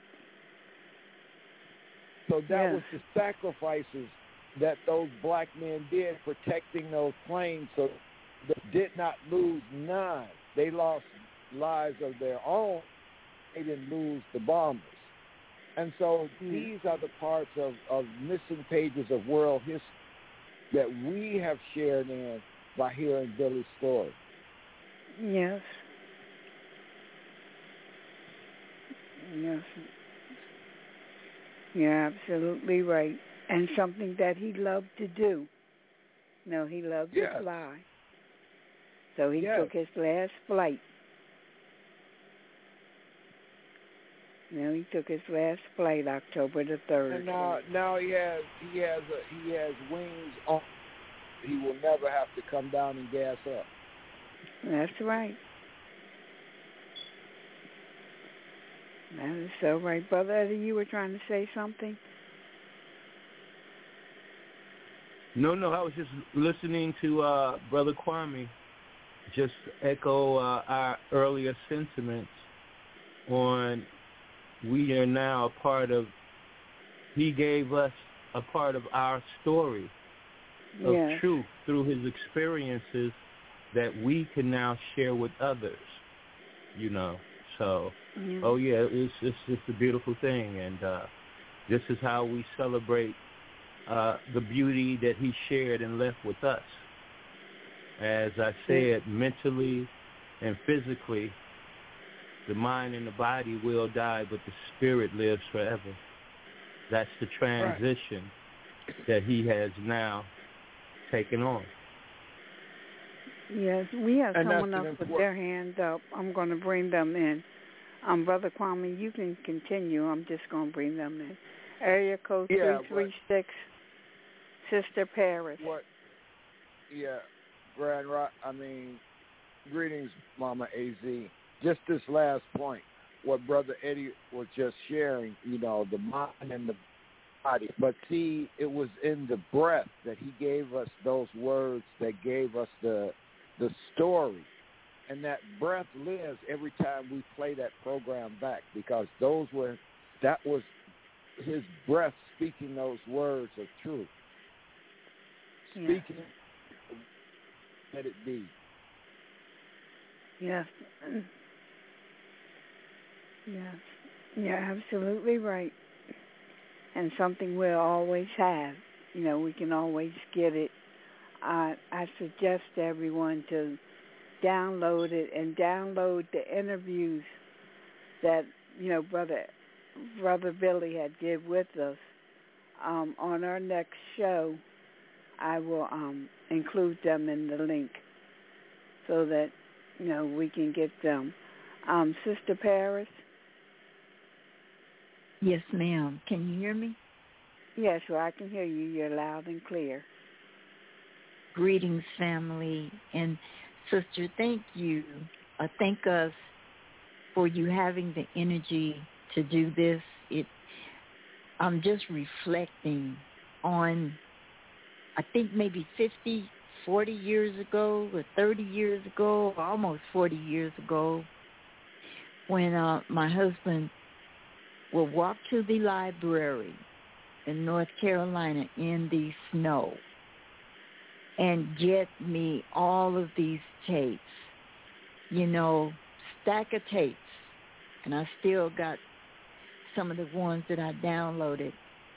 So that yes. was the sacrifices that those black men did, protecting those planes, so they did not lose none. They lost lives of their own. They didn't lose the bombers. And so mm. these are the parts of, of missing pages of world history that we have shared in by hearing Billy's story. Yes. Yes. You're absolutely right. And something that he loved to do. No, he loved yes. to fly. So he Yes. took his last flight. You know, he took his last flight October the third. And now, now he has he has a, he has wings on. He will never have to come down and gas up. That's right. That is so right. Brother Eddie, you were trying to say something? No, no, I was just listening to uh, Brother Kwame just echo uh, our earlier sentiments on we are now a part of, he gave us a part of our story of Yes. truth through his experiences that we can now share with others, you know. So, Yeah. oh yeah, it's it's just a beautiful thing, and uh, this is how we celebrate uh, the beauty that he shared and left with us. As I said, mentally and physically, the mind and the body will die, but the spirit lives forever. That's the transition right. that he has now taken on. Yes, we have And someone that's else an with their hand up. I'm going to bring them in. Um, Brother Kwame, you can continue. I'm just going to bring them in. Area code Yeah, three three six, Sister Paris. What? Yeah, Grand Rock. I mean, greetings, Mama A Z. Just this last point, what Brother Eddie was just sharing. You know, the mind and the body. But see, it was in the breath that he gave us those words that gave us the the story. And that breath lives every time we play that program back, because those were, that was his breath speaking those words of truth. Yeah. Speaking, let it be. Yes. Yes. You're absolutely right. And something we'll always have. You know, we can always get it. I I suggest to everyone to download it and download the interviews that, you know, Brother Brother Billy had did with us. Um, on our next show, I will um, include them in the link so that, you know, we can get them. Um, Sister Paris? Yes, ma'am. Can you hear me? Yes, well, I can hear you. You're loud and clear. Greetings, family. And, Sister, thank you. Uh, thank us for you having the energy to do this. It. I'm just reflecting on, I think maybe fifty, forty years ago or thirty years ago, almost forty years ago, when uh, my husband would walk to the library in North Carolina in the snow and get me all of these tapes, you know, stack of tapes. And I still got some of the ones that I downloaded.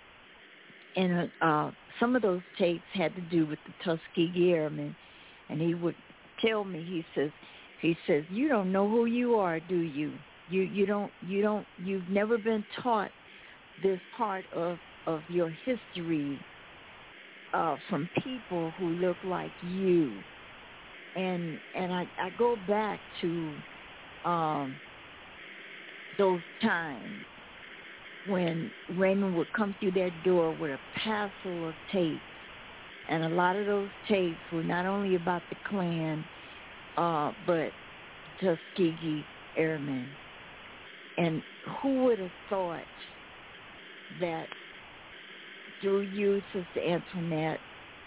And uh, some of those tapes had to do with the Tuskegee Airmen. And he would tell me, he says, he says, you don't know who you are, do you? You you don't you don't you've never been taught this part of, of your history uh, from people who look like you. And and I, I go back to um, those times when Raymond would come through that door with a parcel of tapes. And a lot of those tapes were not only about the Klan, uh, but Tuskegee Airmen. And who would have thought that through you, Sister Antoinette,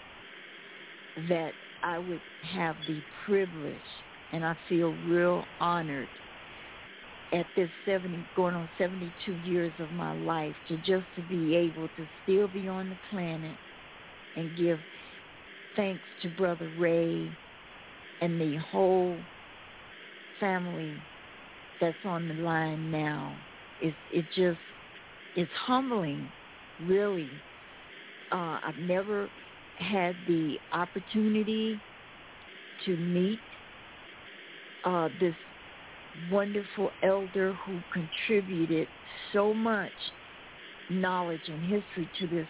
that I would have the privilege, and I feel real honored at this seventy, going on seventy-two years of my life, to just to be able to still be on the planet and give thanks to Brother Ray and the whole family that's on the line now. It, it just, it's humbling, really. Uh, I've never had the opportunity to meet uh, this wonderful elder who contributed so much knowledge and history to this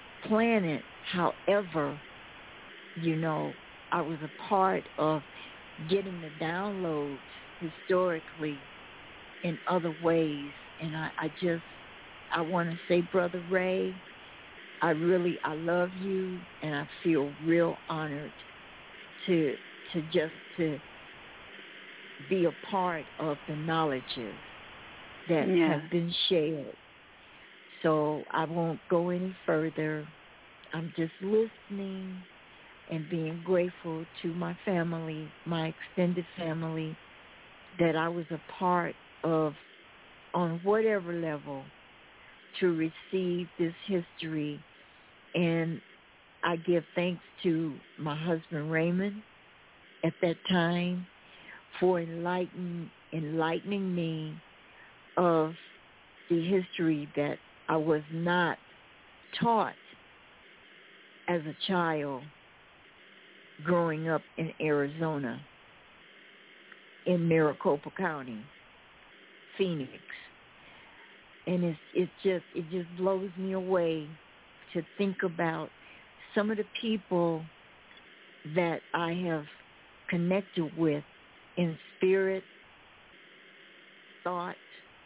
planet. However, you know, I was a part of getting the downloads historically in other ways. And I, I just, I want to say, Brother Ray, I really, I love you, and I feel real honored to, to just to be a part of the knowledges that yeah. have been shared. So I won't go any further. I'm just listening and being grateful to my family, my extended family, that I was a part of, on whatever level, to receive this history. And I give thanks to my husband Raymond at that time for enlightening, enlightening me of the history that I was not taught as a child growing up in Arizona, in Maricopa County, Phoenix. And it's it just it just blows me away to think about some of the people that I have connected with in spirit, thought,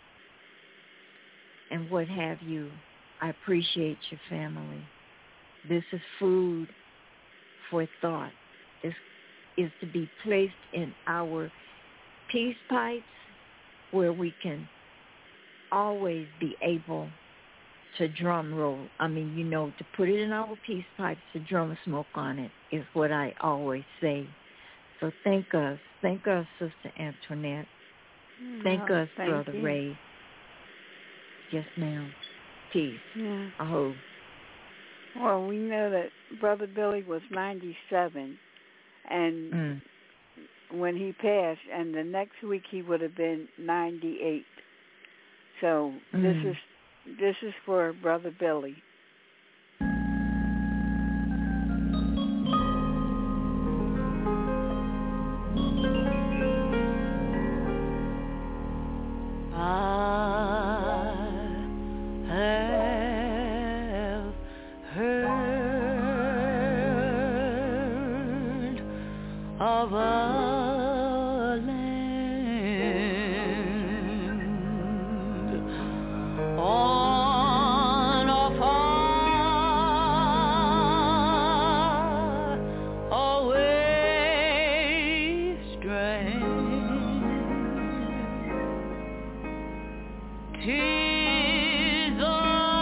and what have you. I appreciate your family. This is food for thought. This is to be placed in our peace pipes where we can always be able to drum roll. I mean, you know, to put it in our peace pipes to drum smoke on it is what I always say. So thank us. Thank us, Sister Antoinette. Thank No, us, thank Brother you. Ray. Yes, ma'am. Peace. Yeah. I hope. Well, we know that Brother Billy was ninety-seven, and Mm. when he passed, and the next week he would have been ninety-eight. So this Mm. is this is for Brother Billy. Of a land on a far away strand. 'Tis a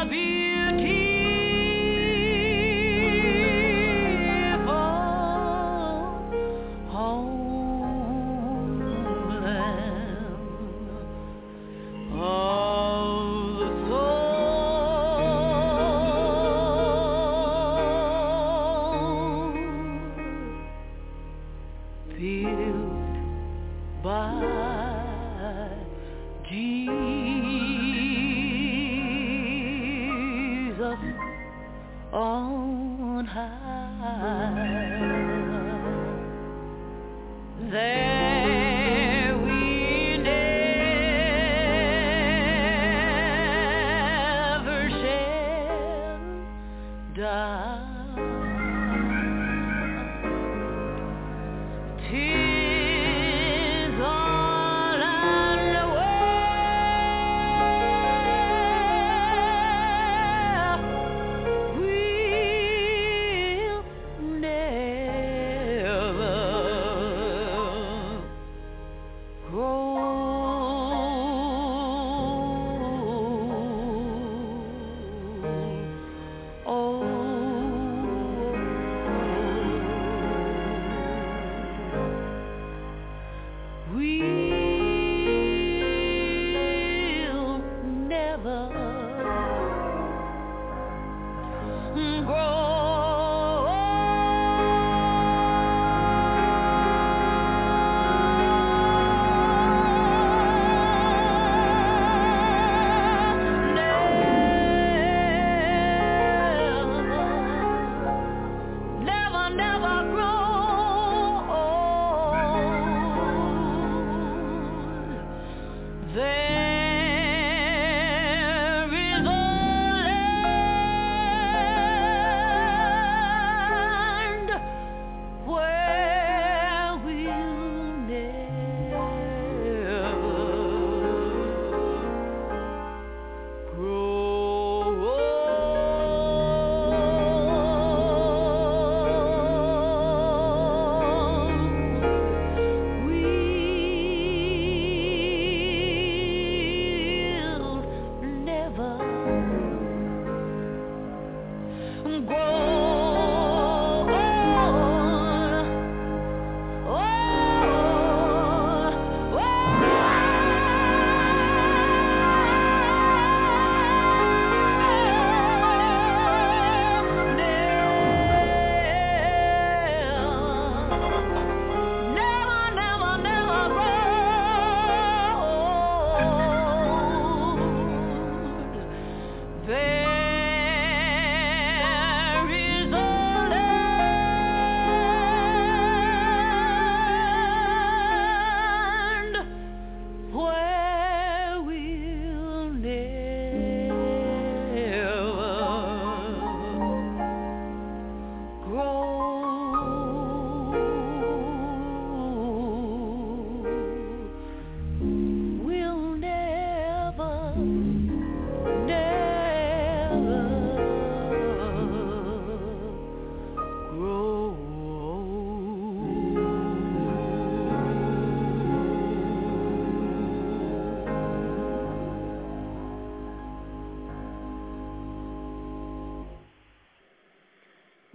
on high. There we never shall die. 'Tis all unaware we'll never grow old.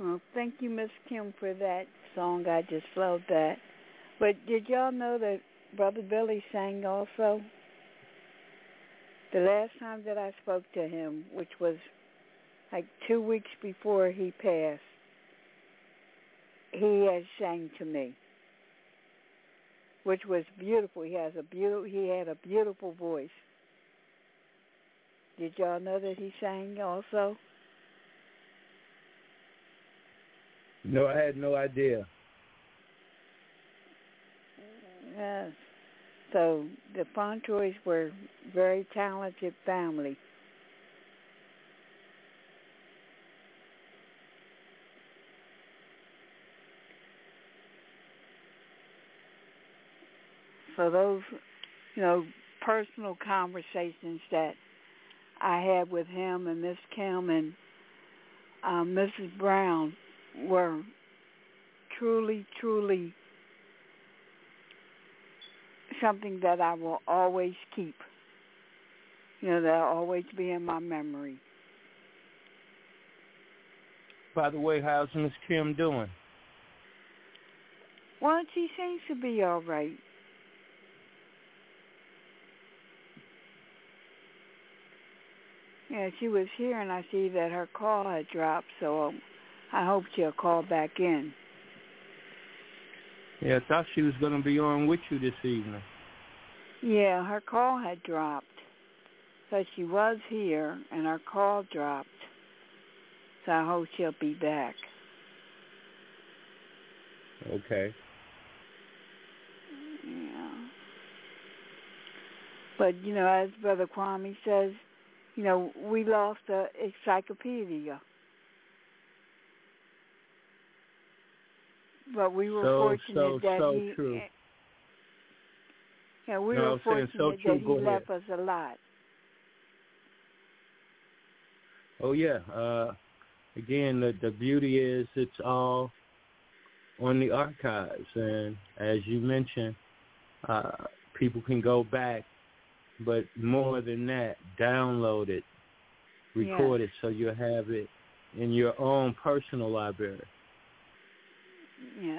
Well, thank you, Miss Kim, for that song. I just loved that. But did y'all know that Brother Billy sang also? The last time that I spoke to him, which was like two weeks before he passed, he had sang to me, which was beautiful. He has a beautiful. He had a beautiful voice. Did y'all know that he sang also? No, I had no idea. Yes. So the Fontroys were a very talented family. So those, you know, personal conversations that I had with him and Miss Kim and um, Missus Brown were truly, truly something that I will always keep. You know, they'll always be in my memory. By the way, how's Miss Kim doing? Well, she seems to be all right. Yeah, she was here, and I see that her call had dropped, so um, I hope she'll call back in. Yeah, I thought she was going to be on with you this evening. Yeah, her call had dropped. So she was here, and her call dropped. So I hope she'll be back. Okay. Yeah. But, you know, as Brother Kwame says, you know, we lost an encyclopedia. But we were so, fortunate so, that so he... true. Yeah, we no, were fortunate so true. that he Go left ahead. us a lot. Oh, yeah. Uh, again, the, the beauty is it's all on the archives. And as you mentioned, uh, people can go back, but more than that, download it, record yes. it so you'll have it in your own personal library. Yes.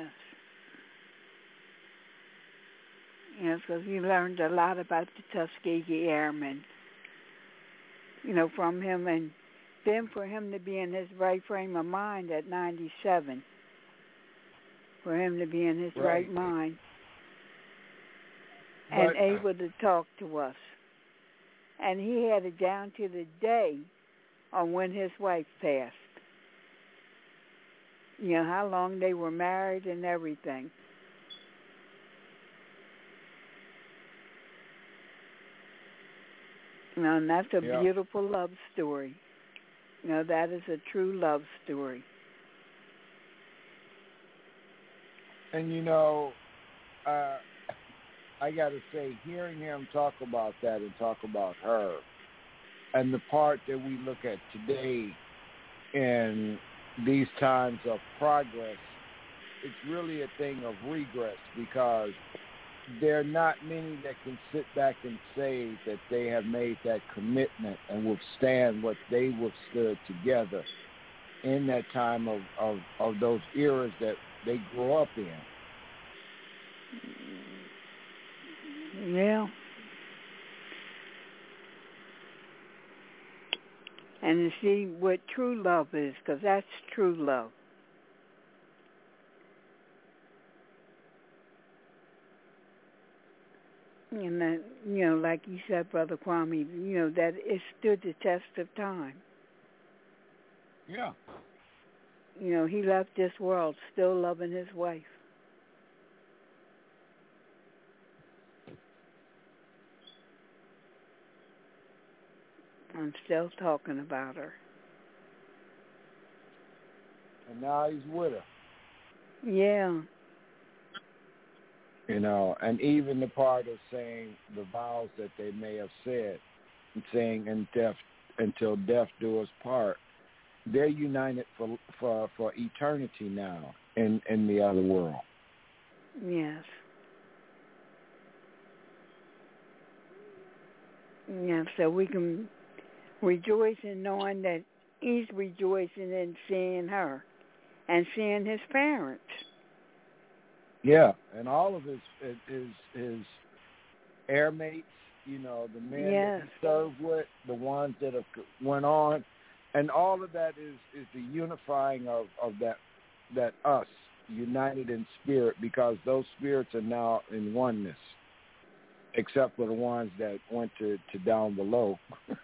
Yes, because we learned a lot about the Tuskegee Airmen, you know, from him. And then for him to be in his right frame of mind at ninety-seven, for him to be in his right, right mind and but, able to talk to us. And he had it down to the day on when his wife passed. You know, how long they were married and everything. You know, and that's a yeah. beautiful love story. You know, that is a true love story. And, you know, uh, I got to say, hearing him talk about that and talk about her, and the part that we look at today in these times of progress, it's really a thing of regress, because there are not many that can sit back and say that they have made that commitment and withstand what they withstood together in that time of, of, of those eras that they grew up in. Yeah. And to see what true love is, because that's true love. And that, you know, like you said, Brother Kwame, you know, that it stood the test of time. Yeah. You know, he left this world still loving his wife. I'm still talking about her. And now he's with her. Yeah. You know, and even the part of saying the vows that they may have said, and saying in death, until death do us part, they're united for for for eternity now in in the other world. Yes. Yeah, so we can rejoice in knowing that he's rejoicing in seeing her and seeing his parents. Yeah, and all of his his his airmates, you know, the men yes. that he served with, the ones that have went on, and all of that is, is the unifying of, of that that us, united in spirit, because those spirits are now in oneness, except for the ones that went to, to down below.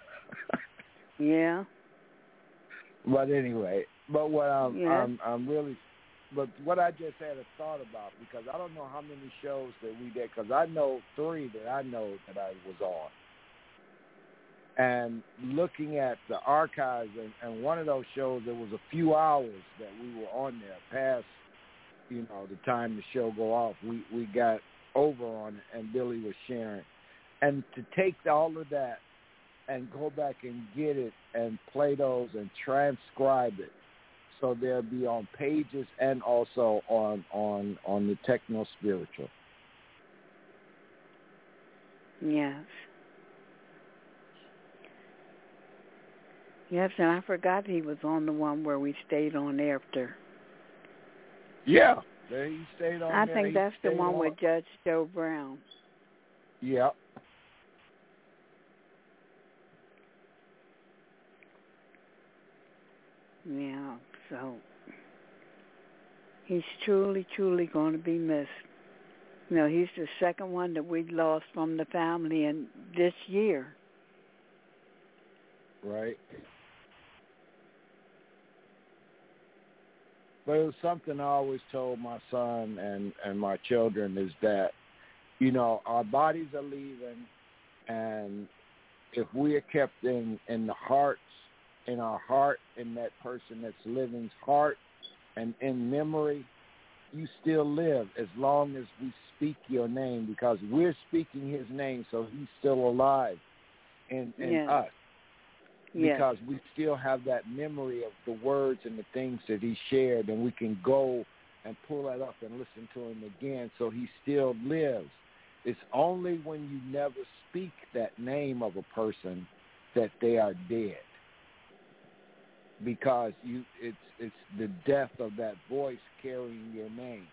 yeah. But anyway, but what I'm, yeah. I'm I'm really, but what I just had a thought about, because I don't know how many shows that we did, because I know three that I know that I was on. And looking at the archives, and, and one of those shows, there was a few hours that we were on there past, you know, the time the show go off. We, we got over on it, and Billy was sharing. And to take all of that and go back and get it and play those and transcribe it, so they'll be on pages and also on on, on the Techno Spiritual. Yes. Yes, and I forgot he was on the one where we stayed on after. Yeah, there he stayed on I there. think He that's the one on. with Judge Joe Brown. Yeah. Yeah, so he's truly, truly going to be missed. You know, he's the second one that we lost from the family in this year. Right. But it was something I always told my son and, and my children is that, you know, our bodies are leaving, and if we are kept in, in the hearts, in our heart, in that person that's living's heart, and in memory, you still live as long as we speak your name, because we're speaking his name, so he's still alive in, in yes. us. Yes. Because we still have that memory of the words and the things that he shared, and we can go and pull that up and listen to him again, so he still lives. It's only when you never speak that name of a person that they are dead, because you it's it's the death of that voice carrying your name.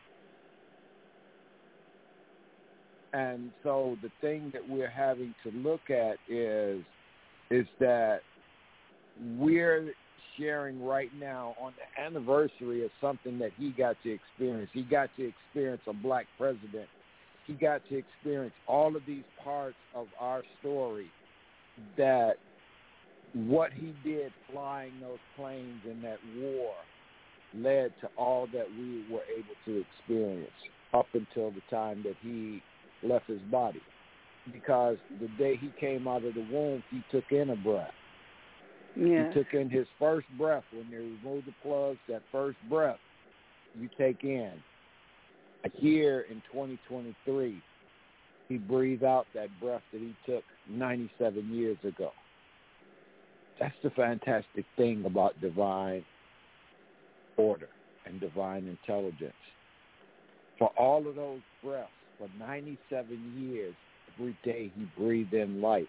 And so the thing that we're having to look at is is that we're sharing right now on the anniversary of something that he got to experience. He got to experience a black president. He got to experience all of these parts of our story, that what he did flying those planes in that war led to all that we were able to experience up until the time that he left his body. Because the day he came out of the womb, he took in a breath. Yeah. He took in his first breath. When they removed the plugs, that first breath you take in. Here in twenty twenty-three, he breathed out that breath that he took ninety-seven years ago. That's the fantastic thing about divine order and divine intelligence. For all of those breaths, for ninety-seven years, every day he breathed in life.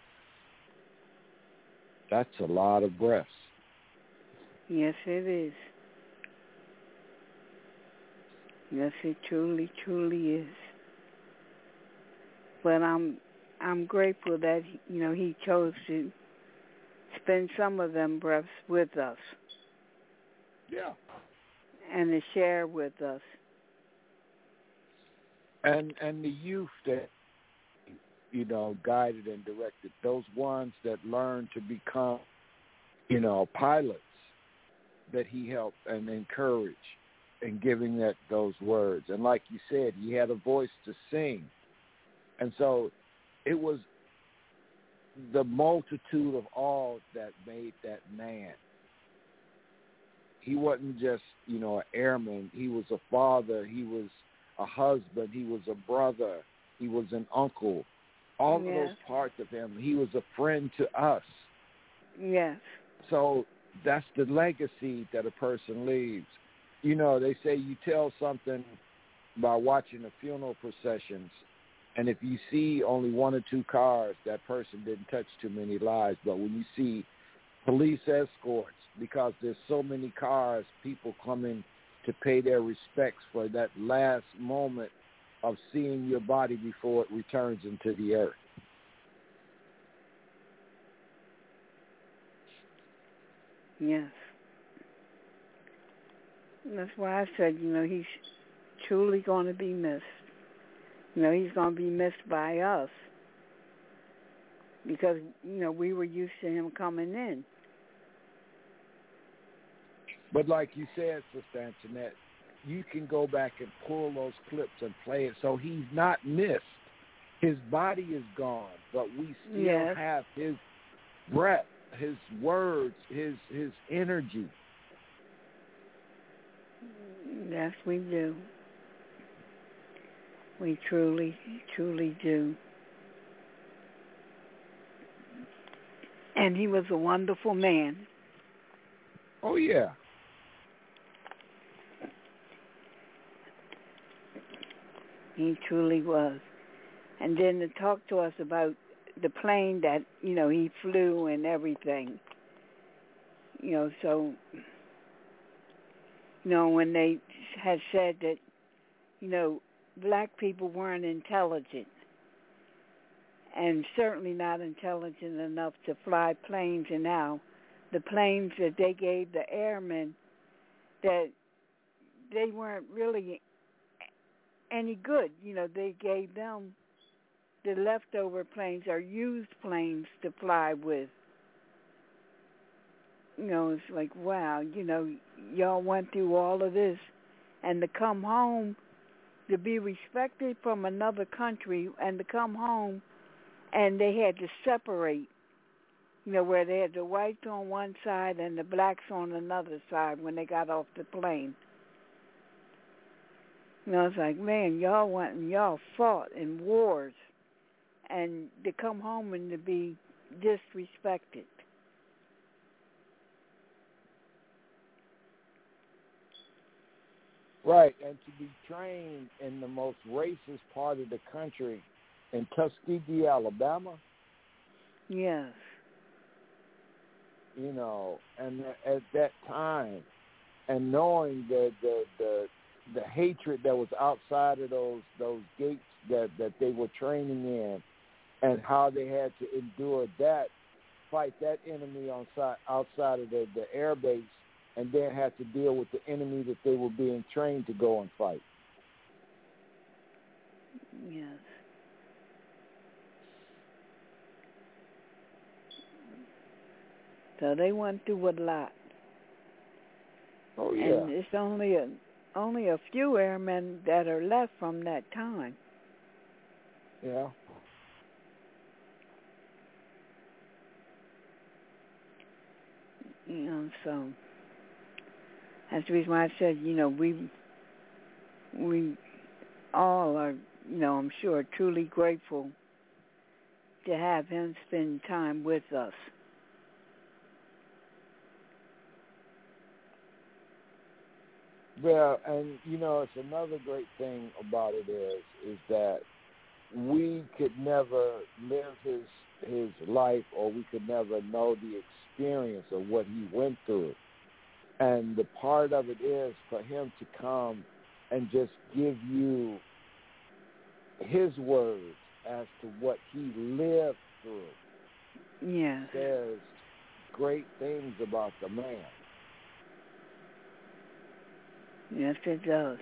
That's a lot of breaths. Yes, it is. Yes, it truly, truly is. But I'm, I'm grateful that you know he chose to spend some of them breaths with us. Yeah. And to share with us. And and the youth that, you know, guided and directed, those ones that learned to become, you know, pilots that he helped and encouraged in giving that those words. And like you said, he had a voice to sing. And so it was the multitude of all that made that man. He wasn't just, you know, an airman. He was a father. He was a husband. He was a brother. He was an uncle. All yes. of those parts of him. He was a friend to us. Yes. So that's the legacy that a person leaves. You know, they say you tell something by watching the funeral processions, and if you see only one or two cars, that person didn't touch too many lives. But when you see police escorts, because there's so many cars, people coming to pay their respects for that last moment of seeing your body before it returns into the earth. Yes. That's why I said, you know, he's truly going to be missed. You know, he's going to be missed by us because, you know, we were used to him coming in. But like you said, Sister Antoinette, you can go back and pull those clips and play it. So he's not missed. His body is gone, but we still yes. have his breath, his words, his his energy. Yes, we do. We truly, truly do. And he was a wonderful man. Oh, yeah. He truly was. And then to talk to us about the plane that, you know, he flew and everything. You know, so, you know, when they had said that, you know, black people weren't intelligent and certainly not intelligent enough to fly planes, and now the planes that they gave the airmen, that they weren't really any good. You know, they gave them the leftover planes or used planes to fly with. You know, it's like, wow, you know, y'all went through all of this, and to come home, to be respected from another country, and to come home, and they had to separate, you know, where they had the whites on one side and the blacks on another side when they got off the plane. You know, it's like, man, y'all went and y'all fought in wars, and to come home and to be disrespected. Right, and to be trained in the most racist part of the country, in Tuskegee, Alabama. Yes. You know, and at that time, and knowing the the the, the hatred that was outside of those those gates that, that they were training in, and how they had to endure that, fight that enemy on side, outside of the, the air base, and then had to deal with the enemy that they were being trained to go and fight. Yes. So they went through a lot. Oh yeah. And it's only a only a few airmen that are left from that time. Yeah. You know, so that's the reason why I said, you know, we we all are, you know, I'm sure truly grateful to have him spend time with us. Well, and you know, it's another great thing about it is is that we could never live his his life, or we could never know the experience of what he went through. And the part of it is for him to come and just give you his words as to what he lived through. Yeah. There's great things about the man. Yes, it does.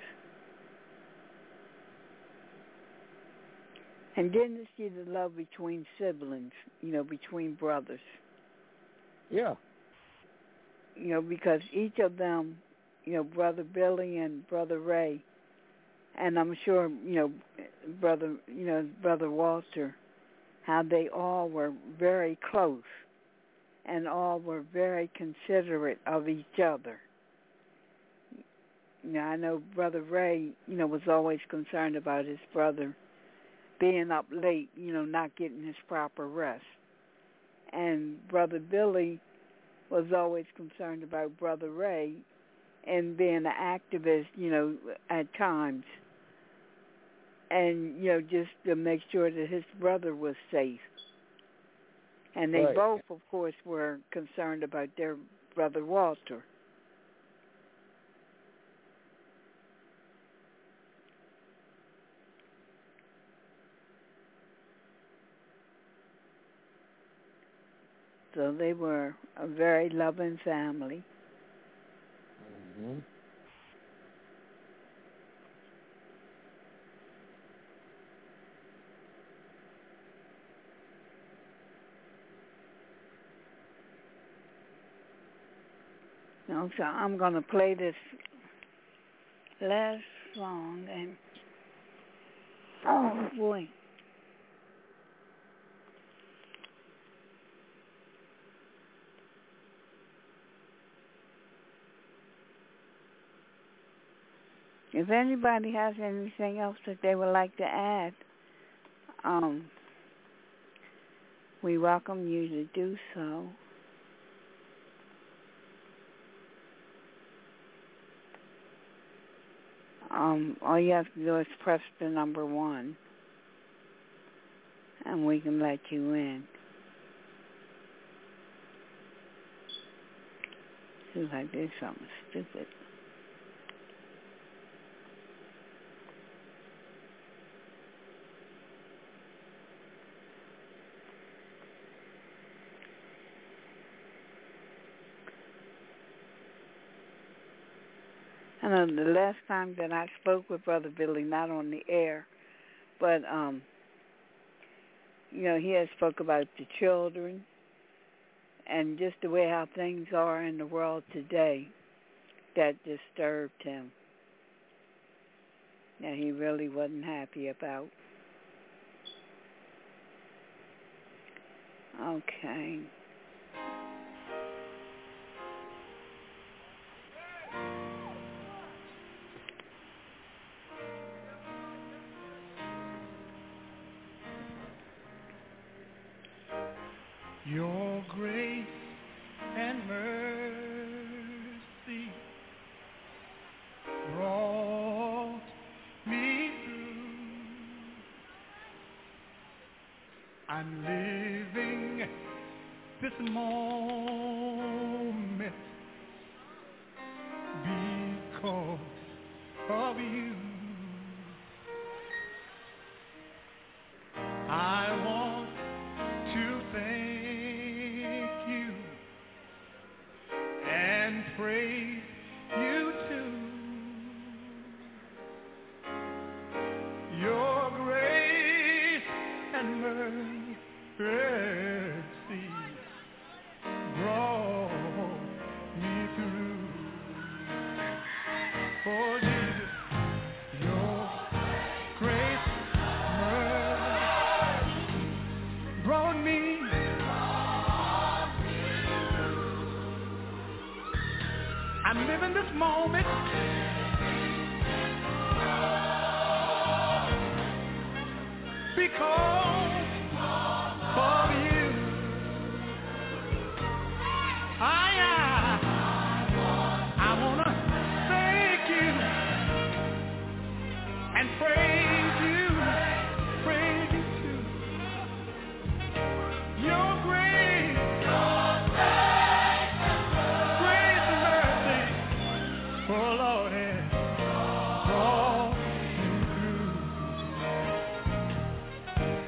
And then to see the love between siblings, you know, between brothers. Yeah. You know, because each of them, you know, Brother Billy and Brother Ray, and I'm sure, you know, Brother, you know, Brother Walter, how they all were very close and all were very considerate of each other. You know, I know Brother Ray, you know, was always concerned about his brother being up late, you know, not getting his proper rest. And Brother Billy was always concerned about Brother Ray and being an activist, you know, at times. And, you know, just to make sure that his brother was safe. And they Right. both, of course, were concerned about their brother Walter. So they were a very loving family. Mm-hmm. No, so I'm going to play this last song, and oh boy. If anybody has anything else that they would like to add, um, we welcome you to do so. Um, all you have to do is press the number one, and we can let you in. Seems like there's something stupid. I know the last time that I spoke with Brother Billy, not on the air, but, um, you know, he had spoke about the children and just the way how things are in the world today that disturbed him, that he really wasn't happy about. Okay. Your grace and mercy brought me through. I'm living this moment because of you. I want to thank you and praise you too. Your grace and mercy brought me through. Oh Jesus, your grace brought me. I'm living this moment because of you. I, I, I want to thank you and praise you, praise you too. Your grace, your grace and mercy, oh Lord, has brought me through.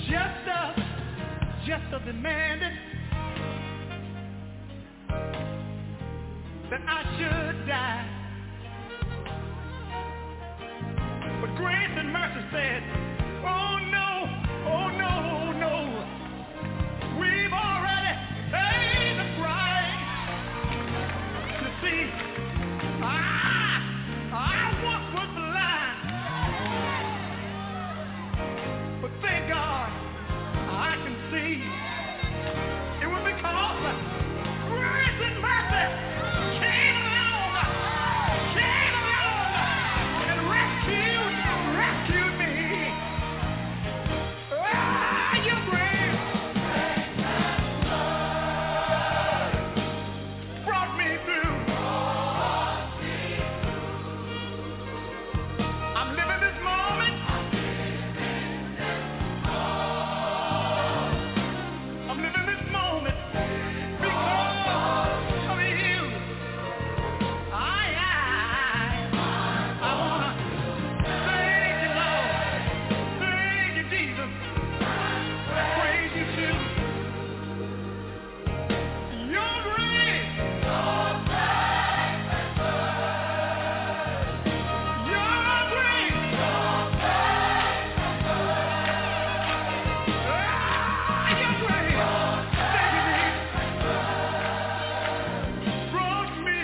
Justice, justice demanded that I should die. But grace and mercy said, oh no, oh no, no. We've already paid the price. You see, I, I once was blind. But thank God I can see. It was because grace and mercy came along, came along and rescued, rescued me. Ah, your grace brought me through. I'm living this moment. I'm living this moment because of you. I, I, I wanna thank you, Lord. Thank you, Jesus. Praise you too. Your grace, your grace, your grace, your grace, ah, your grace, thank you, Jesus. Brought me,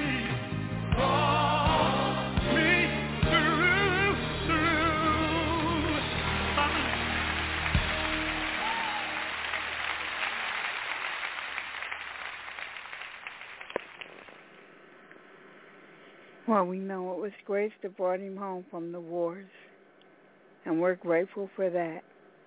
brought me through, through. Ah. Well, we know it was grace that brought him home from the wars, and we're grateful for that.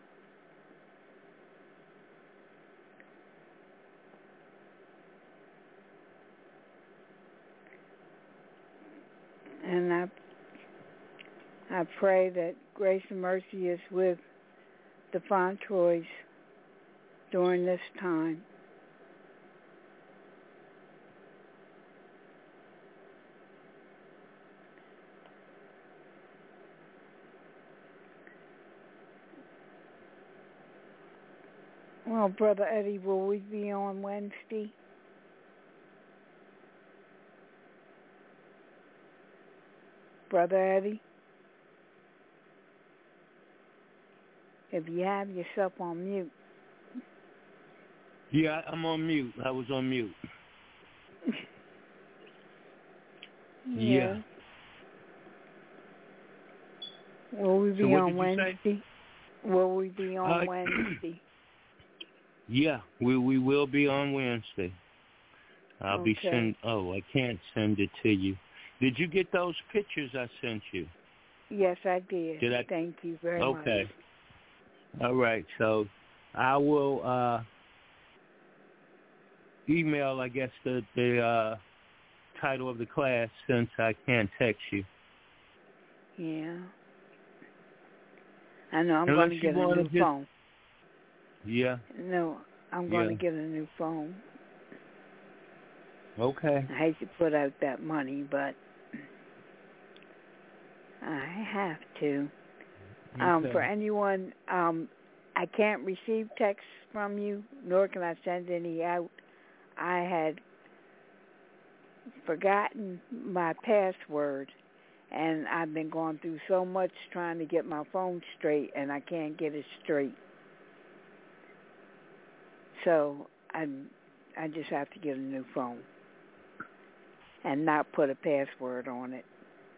And I, I pray that grace and mercy is with the Fontroys during this time. Well, Brother Eddie, will we be on Wednesday? Brother Eddie? If you have yourself on mute. Yeah, I'm on mute. I was on mute. Yeah. Will we be So what on did you Wednesday? say? Will we be on Uh, Wednesday? Yeah, we we will be on Wednesday. I'll be Okay. send. Oh, I can't send it to you. Did you get those pictures I sent you? Yes, I did. Did I? Thank you very Okay. much. All right. So I will uh, email, I guess, the the uh, title of the class since I can't text you. Yeah. I know. I'm Unless going to you get a wanna new just- phone. Yeah. No, I'm going Yeah. to get a new phone. Okay. I hate to put out that money, but I have to. Um, Okay. for anyone, um, I can't receive texts from you, nor can I send any out. I had forgotten my password, and I've been going through so much trying to get my phone straight, and I can't get it straight. So I, I just have to get a new phone and not put a password on it.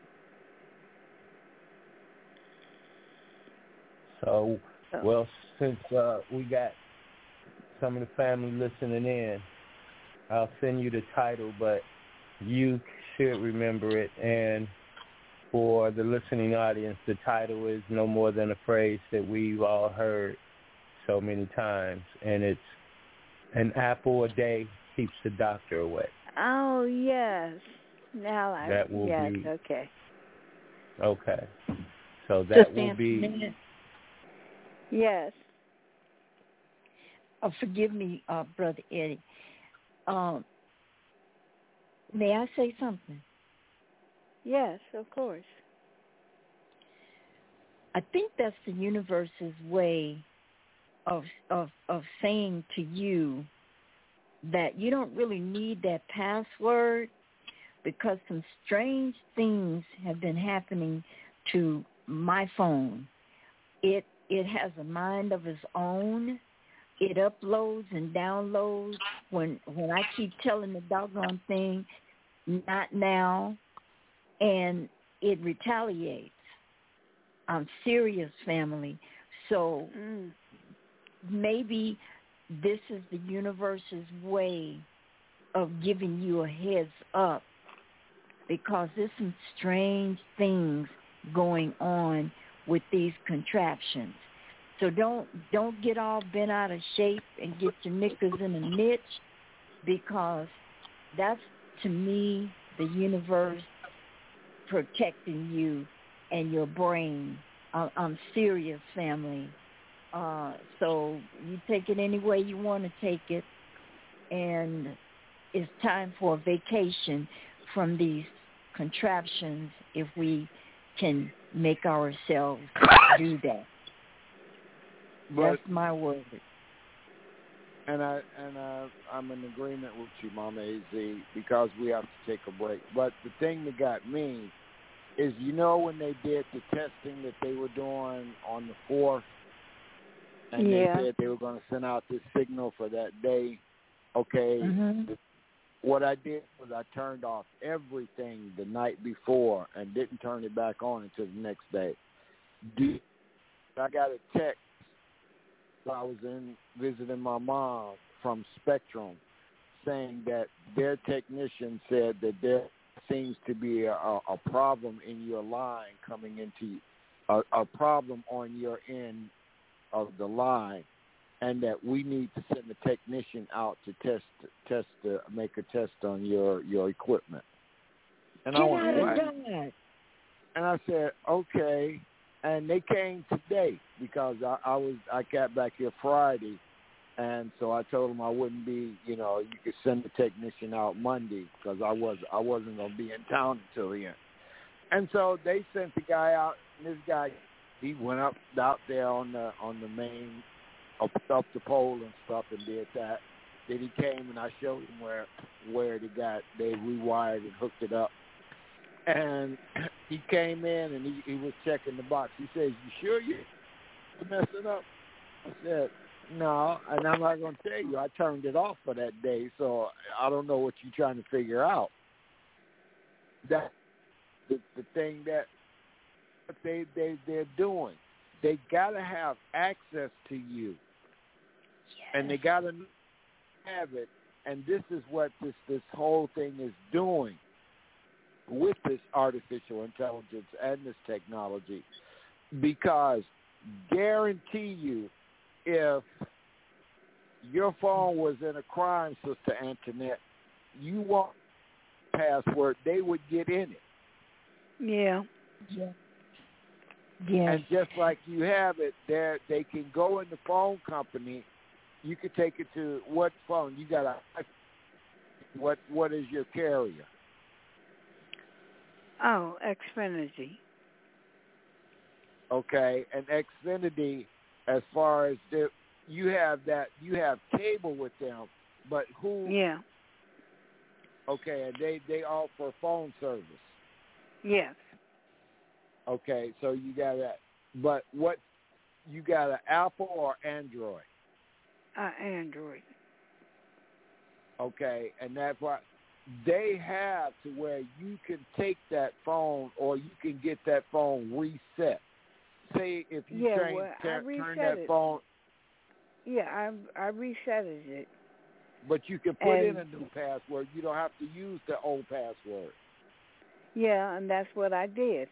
So, So, well, since uh, we got some of the family listening in, I'll send you the title, but you should remember it. And for the listening audience, the title is no more than a phrase that we've all heard so many times, and it's an apple a day keeps the doctor away. oh yes, now I That will yes be- okay. Okay. So that Just will be... Antoinette, Yes. uh, forgive me, uh, Brother Eddie. Um, may I say something? Yes, of course. I think that's the universe's way of of of saying to you that you don't really need that password, because some strange things have been happening to my phone. It it has a mind of its own. It uploads and downloads when when I keep telling the doggone thing, not now, and it retaliates. I'm serious, family. So Mm. maybe this is the universe's way of giving you a heads up, because there's some strange things going on with these contraptions. So don't don't get all bent out of shape and get your knickers in a niche, because that's, to me, the universe protecting you and your brain. I- I'm serious, family. Uh, so you take it any way you want to take it, and it's time for a vacation from these contraptions if we can make ourselves do that. But, That's my word. And I and uh, I'm in agreement with you, Mama A Z, because we have to take a break. But the thing that got me is, you know, when they did the testing that they were doing on the fourth, and Yeah. they said they were going to send out this signal for that day. Okay, Mm-hmm. the, what I did was I turned off everything the night before and didn't turn it back on until the next day. Do, I got a text. I was in visiting my mom from Spectrum, saying that their technician said that there seems to be a, a problem in your line coming into a, a problem on your end of the line, and that we need to send a technician out to test test uh, make a test on your your equipment. And Get I went, out of what? Dodge. And I said, okay. And they came today because I, I was I got back here Friday, and so I told them I wouldn't be, you know, you could send the technician out Monday because I was I wasn't gonna be in town until then. And so they sent the guy out, and this guy, he went up out there on the on the main up up the pole and stuff and did that. Then he came and I showed him where where they got they rewired and hooked it up. And he came in and he, he was checking the box. He says, "You sure you're messing up?" I said, "No," and I'm not going to tell you. I turned it off for that day, so I don't know what you're trying to figure out. That the the thing that they they they're doing. They got to have access to you, Yes. and they got to have it. And this is what this this whole thing is doing with this artificial intelligence and this technology, because guarantee you, if your phone was in a crime, Sister Antoinette, you want password, they would get in it. Yeah. Yeah. Yes. And just like you have it there, they can go in the phone company. You could take it to what phone? You got a what? What is your carrier? Oh, Xfinity. Okay, and Xfinity, as far as the, you have that, you have cable with them, but who? Yeah. Okay, and they they offer phone service. Yes. Okay, so you got that, but what? You got an Apple or Android? Uh, Android. Okay, and that's why they have to where you can take that phone or you can get that phone reset. Say if you Yeah, turn, well, I turn, reset turn that it. phone, Yeah, I I resetted it. but you can put in And- a new password. You don't have to use the old password. Yeah, and that's what I did.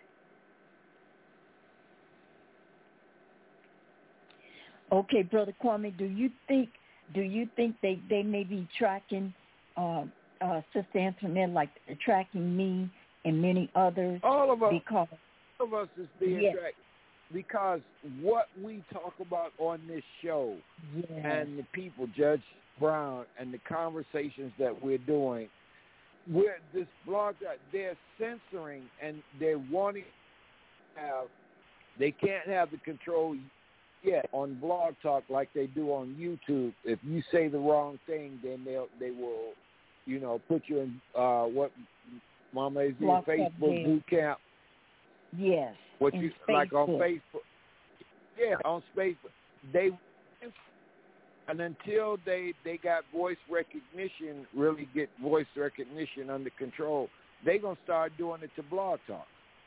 Okay, Brother Kwame, do you think do you think they, they may be tracking uh, uh, Sister Antoinette, like tracking me and many others? All of us, Because all of us is being Yes. tracked because what we talk about on this show yes. and the people, Judge Brown, and the conversations that we're doing, we're this blog, they're censoring and they're wanting to have. They can't have the control Yeah, on Blog Talk, like they do on YouTube. If you say the wrong thing, then they'll they will, you know, put you in uh, what Mama is in Facebook boot camp. Yes. What you Facebook. like on Facebook? Yeah, on Facebook. They and until they they got voice recognition, really get voice recognition under control, they gonna start doing it to Blog Talk.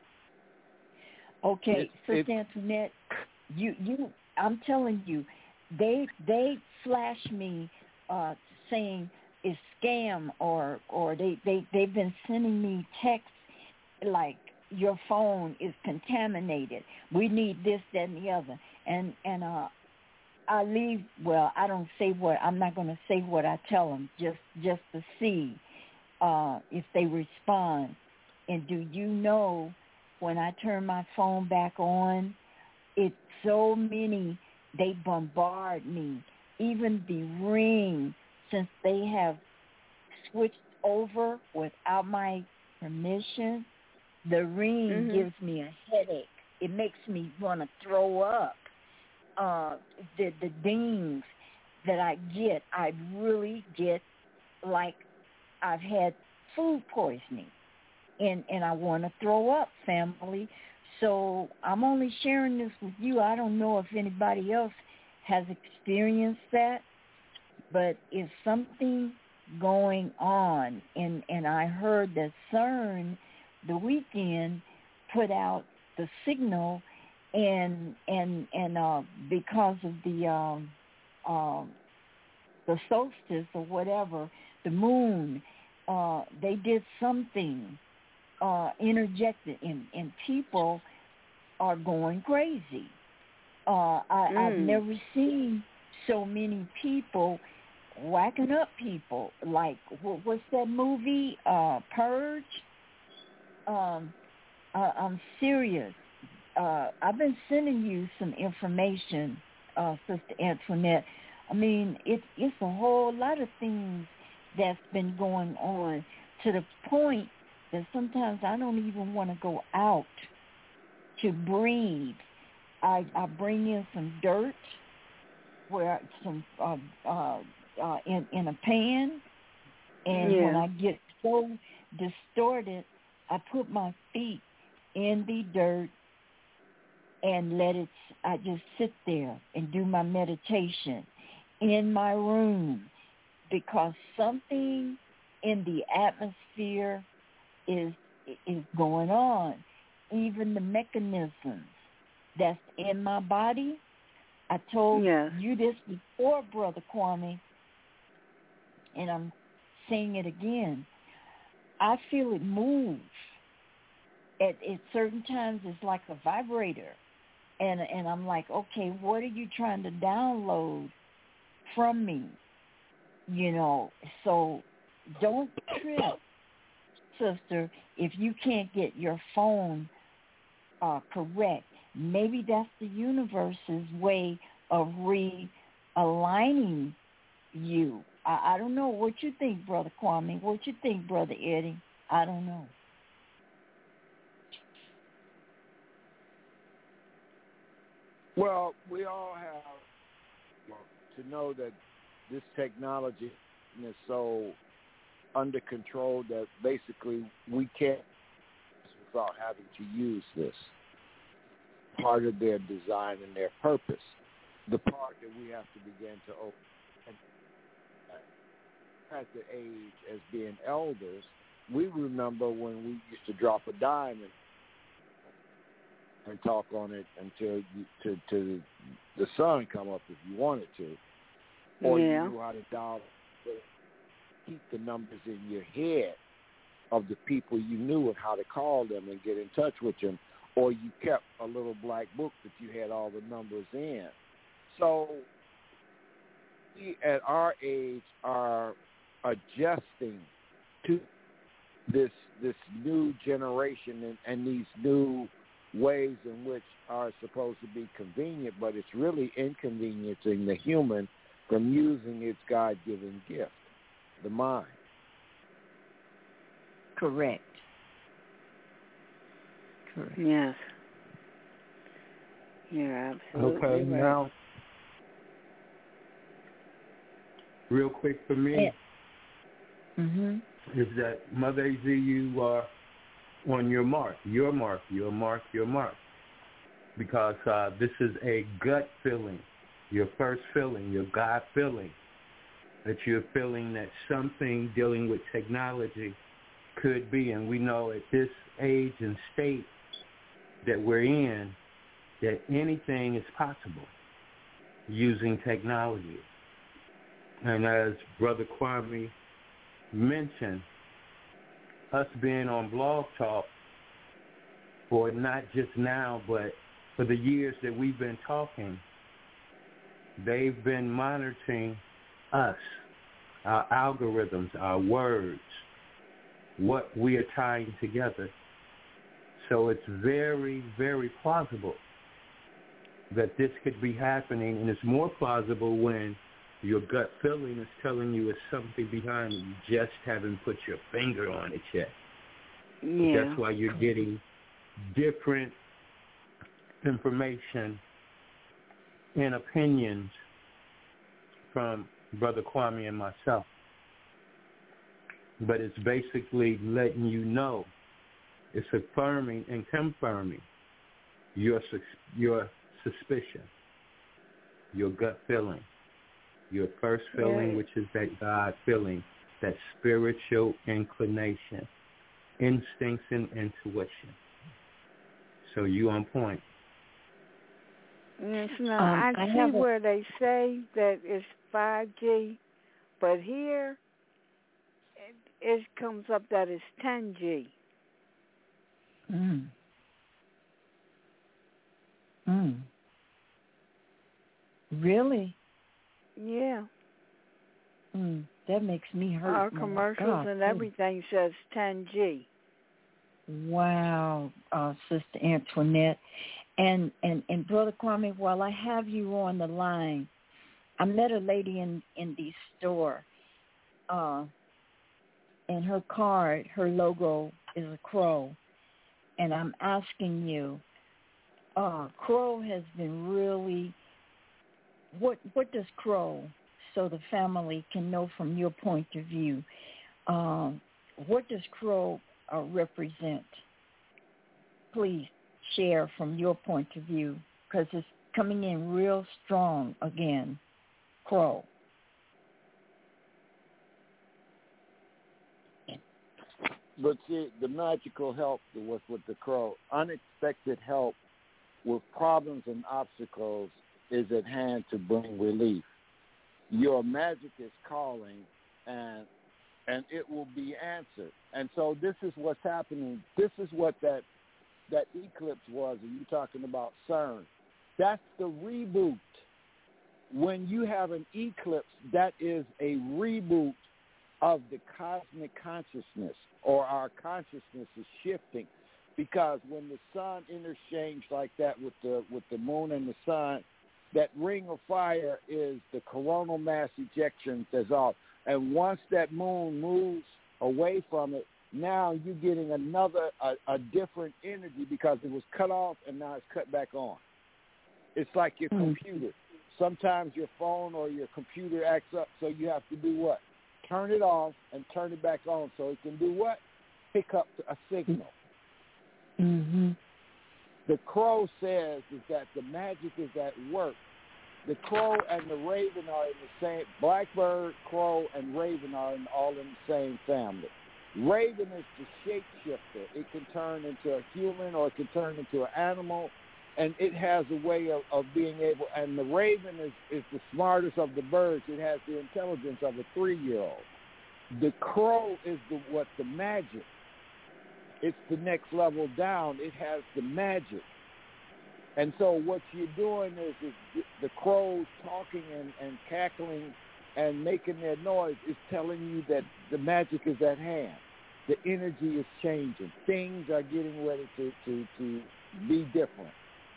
Okay, It's- Sister Antoinette, you you I'm telling you, they they flash me uh, saying it's scam or or they they they've been sending me texts like your phone is contaminated. We need this, that, and the other. And and uh, I leave. Well, I don't say what I'm not going to say what I tell them. Just just to see uh, if they respond. And do you know when I turn my phone back on, it's so many. They bombard me. Even the ring, since they have switched over without my permission. The ring Mhm. gives me a headache. It makes me want to throw up. Uh, the the dings that I get, I really get like I've had food poisoning, and and I want to throw up, family. So I'm only sharing this with you. I don't know if anybody else has experienced that, but if something going on, and and I heard that CERN the weekend put out the signal, and and and uh, because of the um, um, the solstice or whatever, the moon, uh, they did something uh, interjected, and and people are going crazy. Uh, I, Mm. I've never seen so many people whacking up people. Like what, what's that movie? Uh, Purge. Um, uh, I'm serious. Uh, I've been sending you some information, uh, Sister Antoinette. I mean, it's it's a whole lot of things that's been going on to the point that sometimes I don't even want to go out to breathe. I I bring in some dirt, where some uh, uh, uh, in in a pan, and Yeah. when I get so distorted, I put my feet in the dirt and let it, I just sit there and do my meditation in my room, because something in the atmosphere is is going on. Even the mechanisms that's in my body, I told Yes. you this before, Brother Kwame, and I'm saying it again. I feel it move. At, at certain times, it's like a vibrator. And and I'm like, okay, what are you trying to download from me? You know, so don't trip, sister, if you can't get your phone uh, correct. Maybe that's the universe's way of realigning you. I, I don't know. What you think, Brother Kwame? What you think, Brother Eddie? I don't know. Well, we all have well, to know that this technology is so under control that basically we can't without having to use this. Part of their design and their purpose. The part that we have to begin to open. At the age as being elders, we remember when we used to drop a dime and and talk on it until you, to, to the sun come up if you wanted to. Or Yeah. you knew how to dial, keep the numbers in your head of the people you knew and how to call them and get in touch with them. Or you kept a little black book that you had all the numbers in. So we at our age are adjusting to this this new generation and, and these new ways in which are supposed to be convenient, but it's really inconveniencing the human from using its God-given gift, the mind. Correct. Correct. Yes. You're absolutely Okay, right. now, real quick for me, mm-hmm. is that Mother A Z, you are on your mark, your mark, your mark, your mark. Because uh, this is a gut feeling, your first feeling, your God feeling, that you're feeling that something dealing with technology could be. And we know at this age and state that we're in, that anything is possible using technology. And as Brother Kwame mentioned, us being on Blog Talk for not just now, but for the years that we've been talking, they've been monitoring us, our algorithms, our words, what we are tying together. So it's very, very plausible that this could be happening, and it's more plausible when your gut feeling is telling you it's something behind it. You just haven't put your finger on it yet. Yeah. That's why you're getting different information and opinions from Brother Kwame and myself. But it's basically letting you know, it's affirming and confirming your your suspicion, your gut feeling, your first feeling, Right. which is that God feeling, that spiritual inclination, instincts and intuition. So you on point. Yes, no, Um, I I see have a- where they say that it's five G, but here it, it comes up that it's ten G. Mm. Mm. Really? Yeah. Mm. That makes me hurt. Our my commercials God, and too. everything says ten G. Wow, uh, Sister Antoinette. And, and, and Brother Kwame, while I have you on the line, I met a lady in, in the store, uh, and her card, her logo is a crow. And I'm asking you, uh, crow has been really, what what does crow, so the family can know from your point of view, um, what does crow uh, represent? Please share from your point of view, because it's coming in real strong again, crow. But see, the magical help was with the crow. Unexpected help with problems and obstacles is at hand to bring relief. Your magic is calling, and and it will be answered. And so this is what's happening. This is what that that eclipse was, and you're talking about CERN. That's the reboot. When you have an eclipse, that is a reboot of the cosmic consciousness, or our consciousness is shifting. Because when the sun interchanged like that with the with the moon and the sun, that ring of fire is the coronal mass ejection that's off. And once that moon moves away from it, now you're getting another, a, a different energy, because it was cut off and now it's cut back on. It's like your Mm. computer. Sometimes your phone or your computer acts up, so you have to do what? Turn it off and turn it back on so it can do what? Pick up a signal. Mm-hmm. The crow says is that the magic is at work. The crow and the raven are in the same, blackbird, crow, and raven are in, all in the same family. Raven is the shapeshifter. It can turn into a human or it can turn into an animal, and it has a way of, of being able, and the raven is, is the smartest of the birds. It has the intelligence of a three-year-old. The crow is the what the magic. It's the next level down. It has the magic. And so what you're doing is, is the crows talking and, and cackling and making their noise is telling you that the magic is at hand. The energy is changing. Things are getting ready to, to, to be different.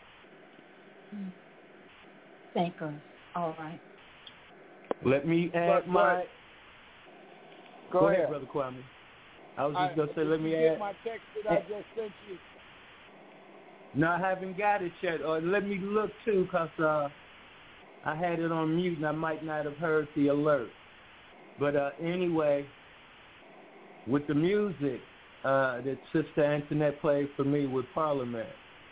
Thank us. All right. Let me add But- my... Go, Go ahead. ahead, Brother Kwame. I was I- just going to say, did let you me get add... my text that I just sent you? No, I haven't got it yet. Or let me look, too, because uh, I had it on mute, and I might not have heard the alert. But uh, anyway, with the music uh, that Sister Antoinette played for me with Parliament,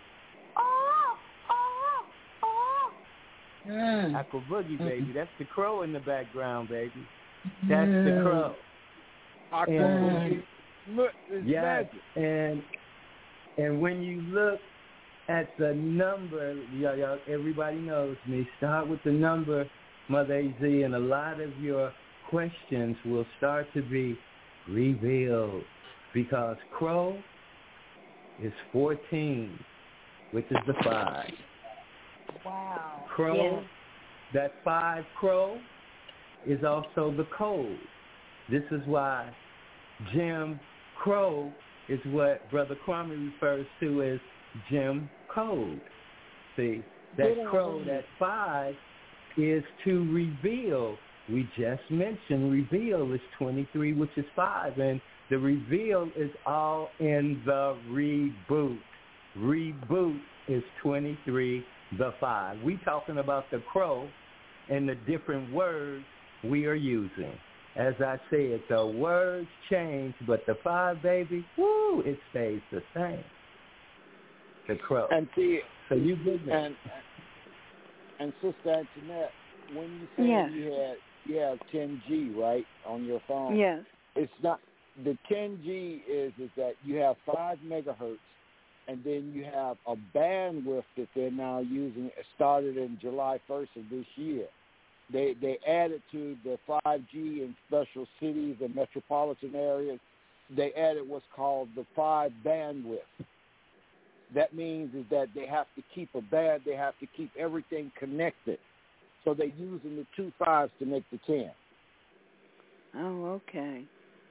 Mm. Aqua Boogie, baby. Mm. That's the crow in the background, baby. That's mm. the crow. Aqua Boogie. Look, it's yeah, magic. And, and when you look at the number, y'all, y'all, everybody knows me. Start with the number, Mother A Z, and a lot of your questions will start to be revealed because crow is fourteen, which is the five. Wow. Crow, yeah. that five crow is also the code. This is why Jim Crow is what Brother Kwame refers to as Jim Code. See, that crow, that five, is to reveal. We just mentioned reveal is twenty-three, which is five, and the reveal is all in the reboot. Reboot is twenty-three, the five. We talking about the crow and the different words we are using. As I said, the words change, but the five, baby, woo, it stays the same. The crow. And see, so you did that. And, and Sister Antoinette, when you say yes. you had you have ten G right on your phone, yes, it's not the ten G is is that you have five megahertz, and then you have a bandwidth that they're now using. It started in July first of this year. They they added to the five G in special cities and metropolitan areas. They added what's called the five bandwidth. That means is that they have to keep a band. They have to keep everything connected. So they're using the two fives to make the ten. Oh, okay.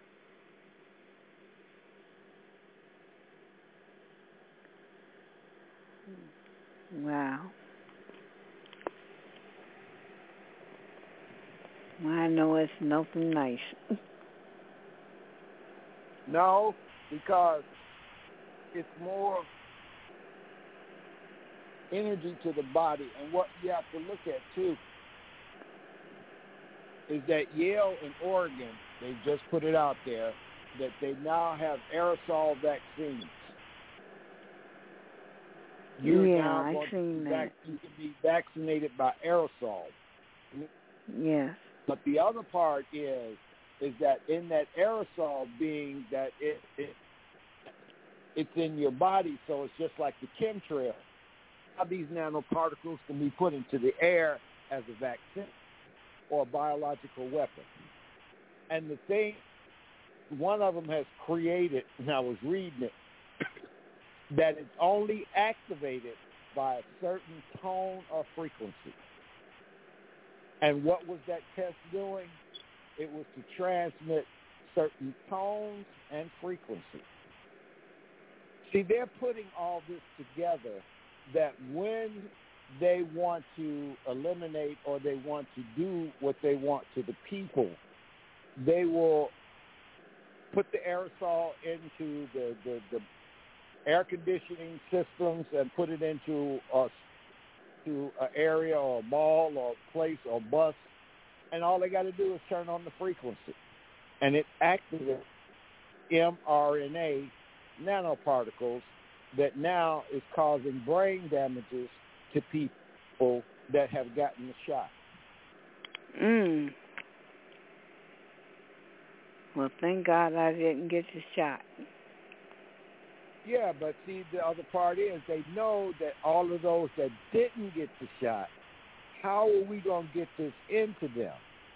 Wow. Well, I know it's nothing nice. No, because it's more energy to the body. And what you have to look at, too, is that Yale and Oregon, they just put it out there, that they now have aerosol vaccines. You're yeah, now I going seen to that. vac- you can be vaccinated by aerosol. Yes. But the other part is, is that in that aerosol being that it, it it's in your body, so it's just like the chemtrail. How these nanoparticles can be put into the air as a vaccine or a biological weapon. And the thing, one of them has created, and I was reading it, that it's only activated by a certain tone or frequency. And what was that test doing? It was to transmit certain tones and frequencies. See, they're putting all this together that when they want to eliminate or they want to do what they want to the people, they will put the aerosol into the, the, the air conditioning systems and put it into a, to an area or a mall or a place or bus, and all they got to do is turn on the frequency, and it activates mRNA nanoparticles that now is causing brain damages to people that have gotten the shot. Mm. Well, thank God I didn't get the shot. Yeah, but see, the other part is they know that all of those that didn't get the shot, how are we going to get this into them?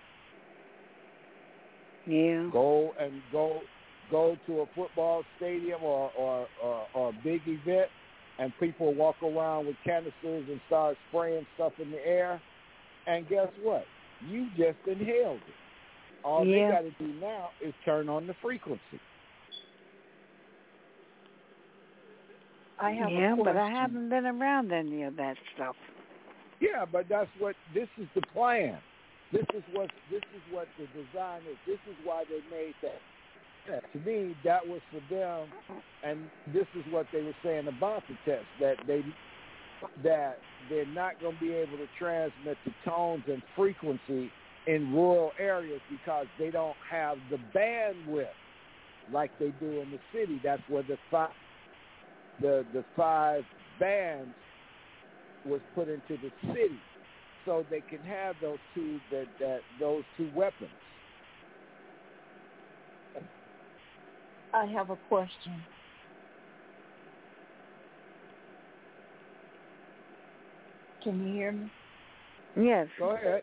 Yeah. Go and go go to a football stadium or, or, or, or a big event, and people walk around with canisters and start spraying stuff in the air, and guess what? You just inhaled it. All yeah. they got to do now is turn on the frequency. I have yeah, a but I haven't been around any of that stuff. Yeah, but that's what, this is the plan. This is what, this is what the design is. This is why they made that Yeah, to me, that was for them, and this is what they were saying about the test, that they that they're not going to be able to transmit the tones and frequency in rural areas because they don't have the bandwidth like they do in the city. That's where the five, the the five bands was put into the city, so they can have those two that, that those two weapons. I have a question. Can you hear me? Yes. Go ahead.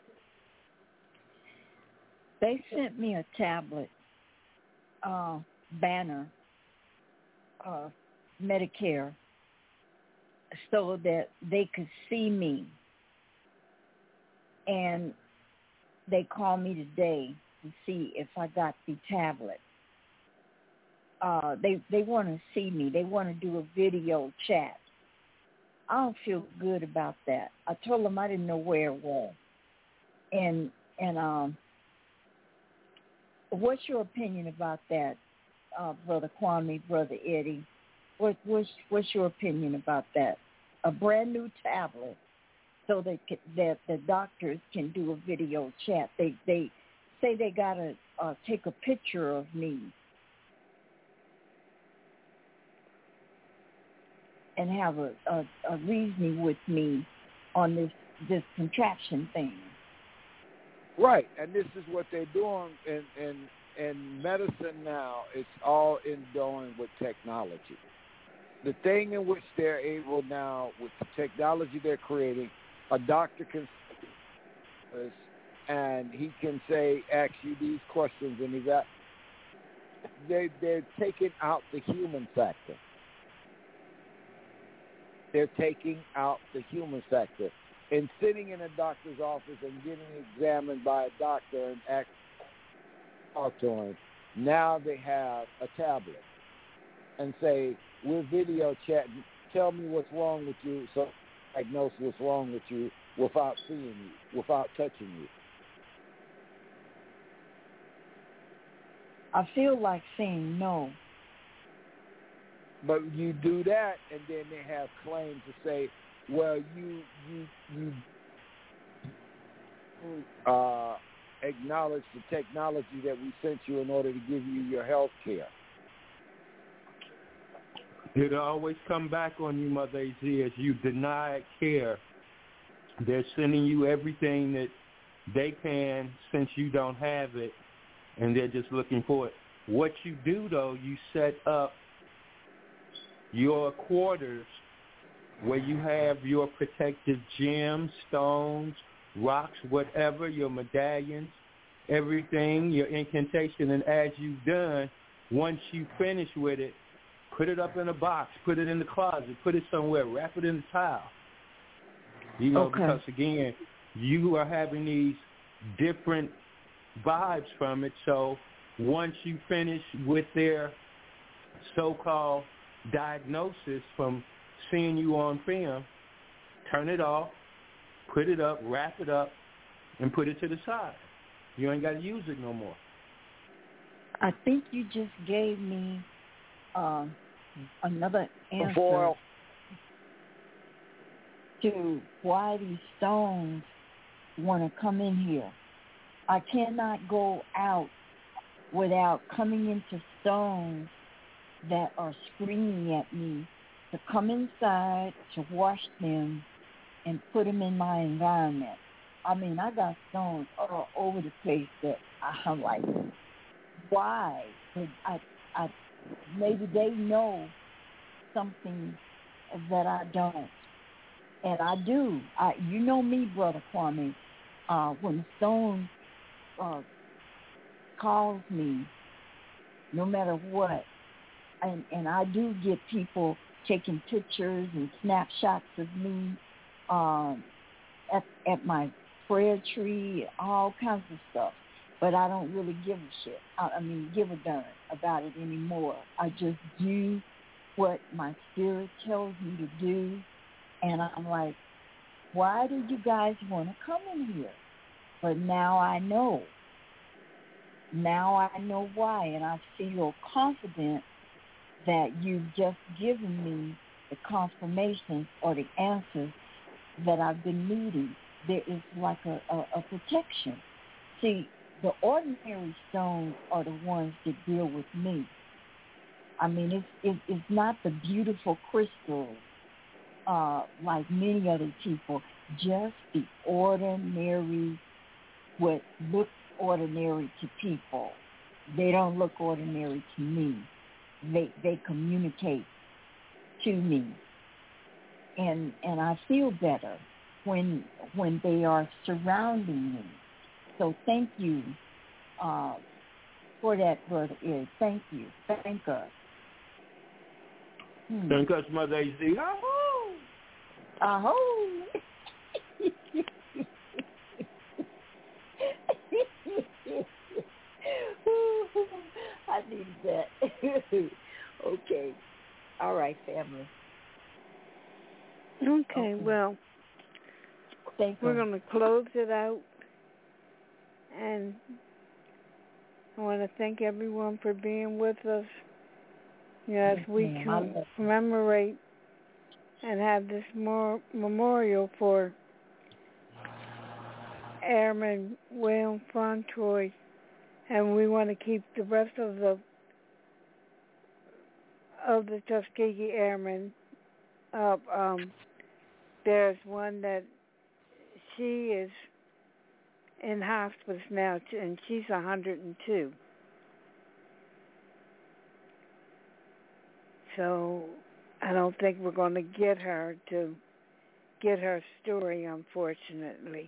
They sent me a tablet uh, banner, uh, Medicare, so that they could see me. And they called me today to see if I got the tablet. Uh, they they want to see me. They want to do a video chat. I don't feel good about that. I told them I didn't know where it was. And and um, what's your opinion about that, uh, Brother Kwame, Brother Eddie? What what's what's your opinion about that? A brand new tablet, so that that the doctors can do a video chat. They they say they gotta uh, take a picture of me and have a, a, a reasoning with me on this, this contraption thing. Right, and this is what they're doing in, in, in medicine now. It's all in doing with technology. The thing in which they're able now, with the technology they're creating, a doctor can and he can say, ask you these questions, and he's at, they, they're taking out the human factor. They're taking out the human factor. And sitting in a doctor's office and getting examined by a doctor and act, talk to him, now they have a tablet and say, we're video chatting, tell me what's wrong with you, so I diagnose what's wrong with you without seeing you, without touching you. I feel like saying no. But you do that, and then they have claims to say, well, you you you uh, acknowledge the technology that we sent you in order to give you your health care. It'll always come back on you, Mother A Z, as you deny care. They're sending you everything that they can since you don't have it, and they're just looking for it. What you do, though, you set up your quarters where you have your protective gems, stones, rocks, whatever, your medallions, everything, your incantation. And as you've done, once you finish with it, put it up in a box, put it in the closet, put it somewhere, wrap it in the towel. You know, okay. Because, again, you are having these different vibes from it. So once you finish with their so-called diagnosis from seeing you on film, turn it off, put it up, wrap it up, and put it to the side. You ain't got to use it no more. I think you just gave me uh, another answer Before, to why these stones want to come in here. I cannot go out without coming into stones that are screaming at me to come inside, to wash them, and put them in my environment. I mean, I got stones all over the place that I'm like, why? But I, I, maybe they know something that I don't. And I do. I, you know me, Brother Kwame. Uh, when the stone uh, calls me, no matter what, and, and I do get people taking pictures and snapshots of me um, at, at my prayer tree, all kinds of stuff. But I don't really give a shit. I, I mean, give a darn about it anymore. I just do what my spirit tells me to do. And I'm like, why do you guys want to come in here? But now I know. now I know why, and I feel confident that you've just given me the confirmations or the answers that I've been needing. There is like a, a, a protection. See, the ordinary stones are the ones that deal with me. I mean, it's, it, it's not the beautiful crystals uh, like many other people, just the ordinary, what looks ordinary to people. They don't look ordinary to me. They they communicate to me, and and I feel better when when they are surrounding me. So thank you uh, for that, Brother Ed. Thank you. Thank us. Hmm. Thank us, Mother A Z. Ahoo! Ahoo! I needed that. Okay. All right, family. Okay, Okay. well, Thank we're you. going to close it out. And I want to thank everyone for being with us. You know, as Yes, we ma'am. I love you. commemorate and have this more memorial for Airman William Fauntroy, and we want to keep the rest of the of the Tuskegee Airmen up. Um, there's one that she is in hospice now, and she's one hundred two. So I don't think we're going to get her to get her story, unfortunately.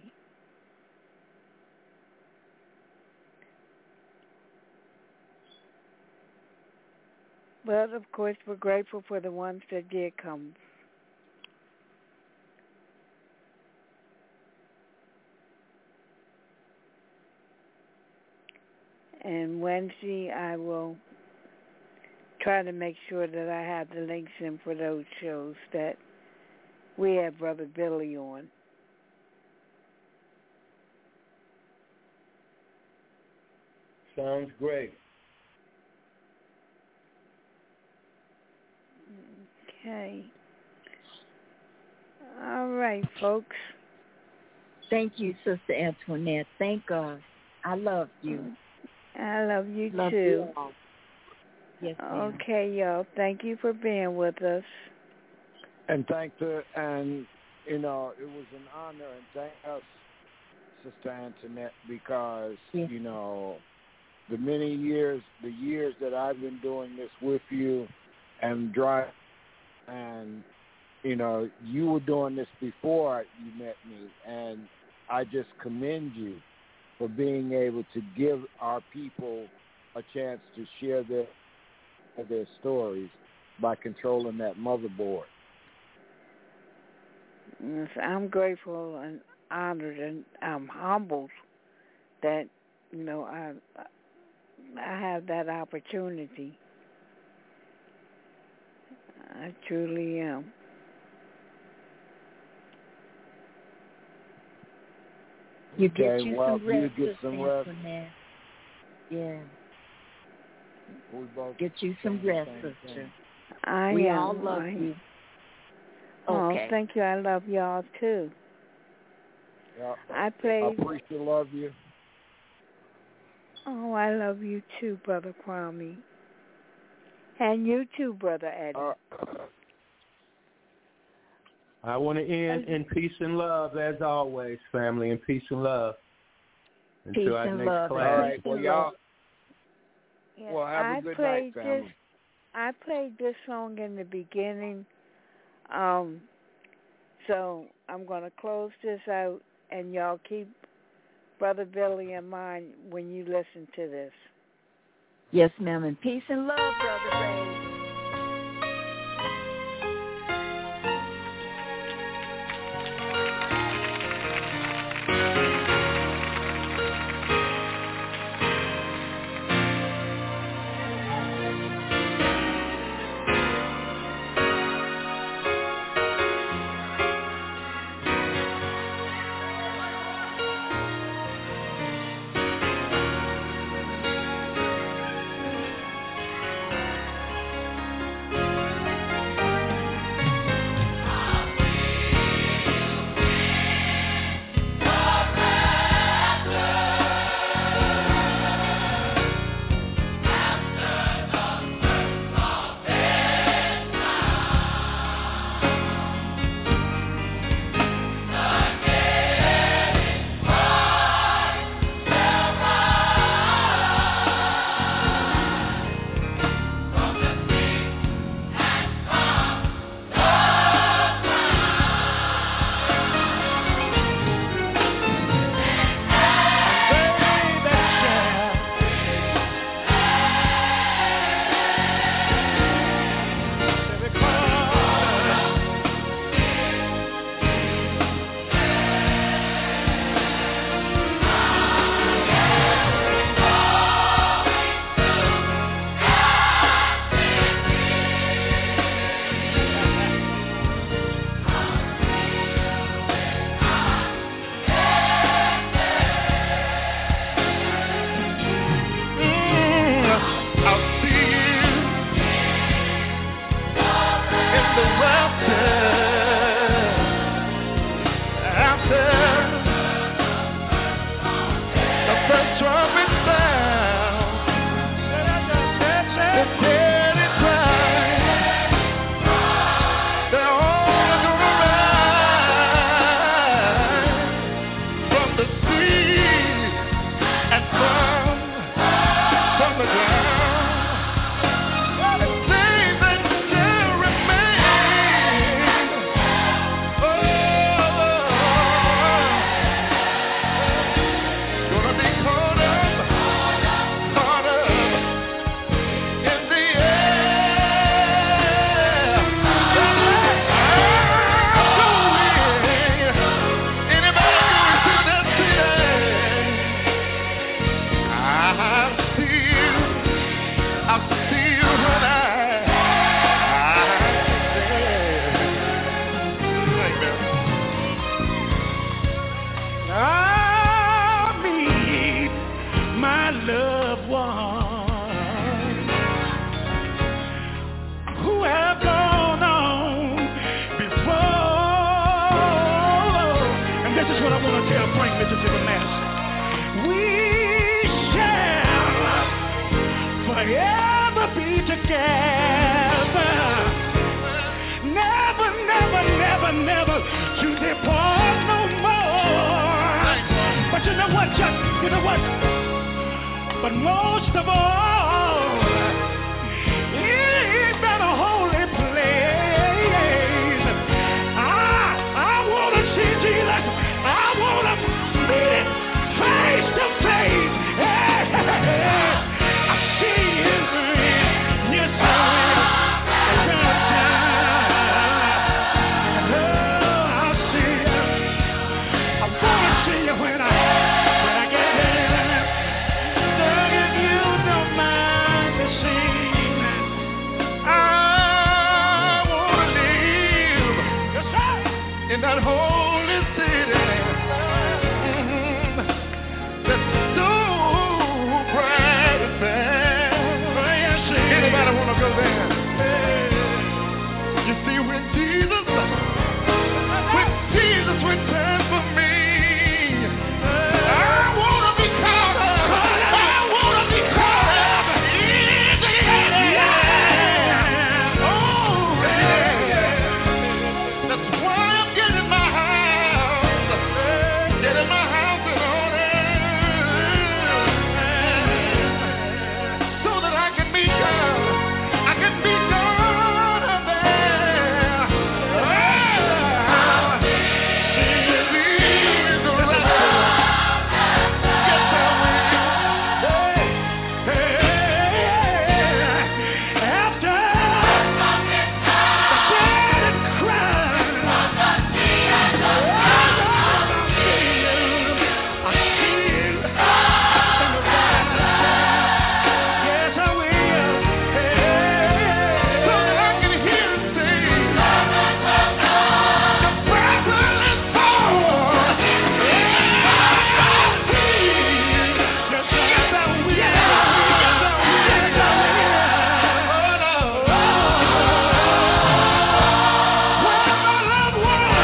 But, of course, we're grateful for the ones that did come. And Wednesday, I will try to make sure that I have the links in for those shows that we have Brother Billy on. Sounds great. Okay. All right, folks. Thank you, Sister Antoinette. Thank God. I love you. I love you love too. You all. Yes, ma'am. Okay, y'all. Thank you for being with us. And thank the and you know it was an honor, and thank us, Sister Antoinette, because yes. you know the many years, the years that I've been doing this with you, and drive, and you know you were doing this before you met me, and I just commend you for being able to give our people a chance to share their their stories by controlling that motherboard. Yes, I'm grateful and honored, and I'm humbled that you know I I have that opportunity. I truly am. You get Okay, you well, some rest, you get Sister some rest. Antoinette. Yeah. We both Get you some saying the rest, same sister. thing. I We am. all love I, you. Oh, Okay. thank you. I love y'all too. Yeah, I I played. appreciate love you. Oh, I love you too, Brother Kwame. And you too, Brother Eddie. Uh, I want to end in peace and love, as always, family, in peace and love. Until Peace our and next love. class. all right, well, y'all. Yeah, Well, have a I good played night, family. this. I played this song in the beginning, um, so I'm going to close this out, and y'all keep Brother Billy in mind when you listen to this. Yes, ma'am. And peace and love, Brother Ray. want to tell Frank Mississippi Mass. We shall forever be together. Never, never, never, never to depart no more. But you know what, Chuck? You know what? But most of all, it's been a holy place. I, I want to see Jesus. I want to meet him face to face. Hey, hey, hey. I see him. Yes, I will. Oh, I see him. I want to see you when I, when I get there. So if you don't mind me singing, I want to live, yes, sir, in that holy city. Mhm. That's so bright and fair. Anybody want to go there? You see, when Jesus, when Jesus returned for me, I want to be caught up. I want to be caught up in the air. Oh, yeah. That's why I'm getting my house, getting my house in order, so that I can be God. I can be God up there. Ah, Jesus is the restaurant. Yes, I will. Hey, hey, after shed and crying, I see you. I see you in the rising. Yes, I will. Hey, so that I can hear him say, the presence is born. Yes, yes, I will. Yes, I will. Yes, I will. Oh, no. When my loved ones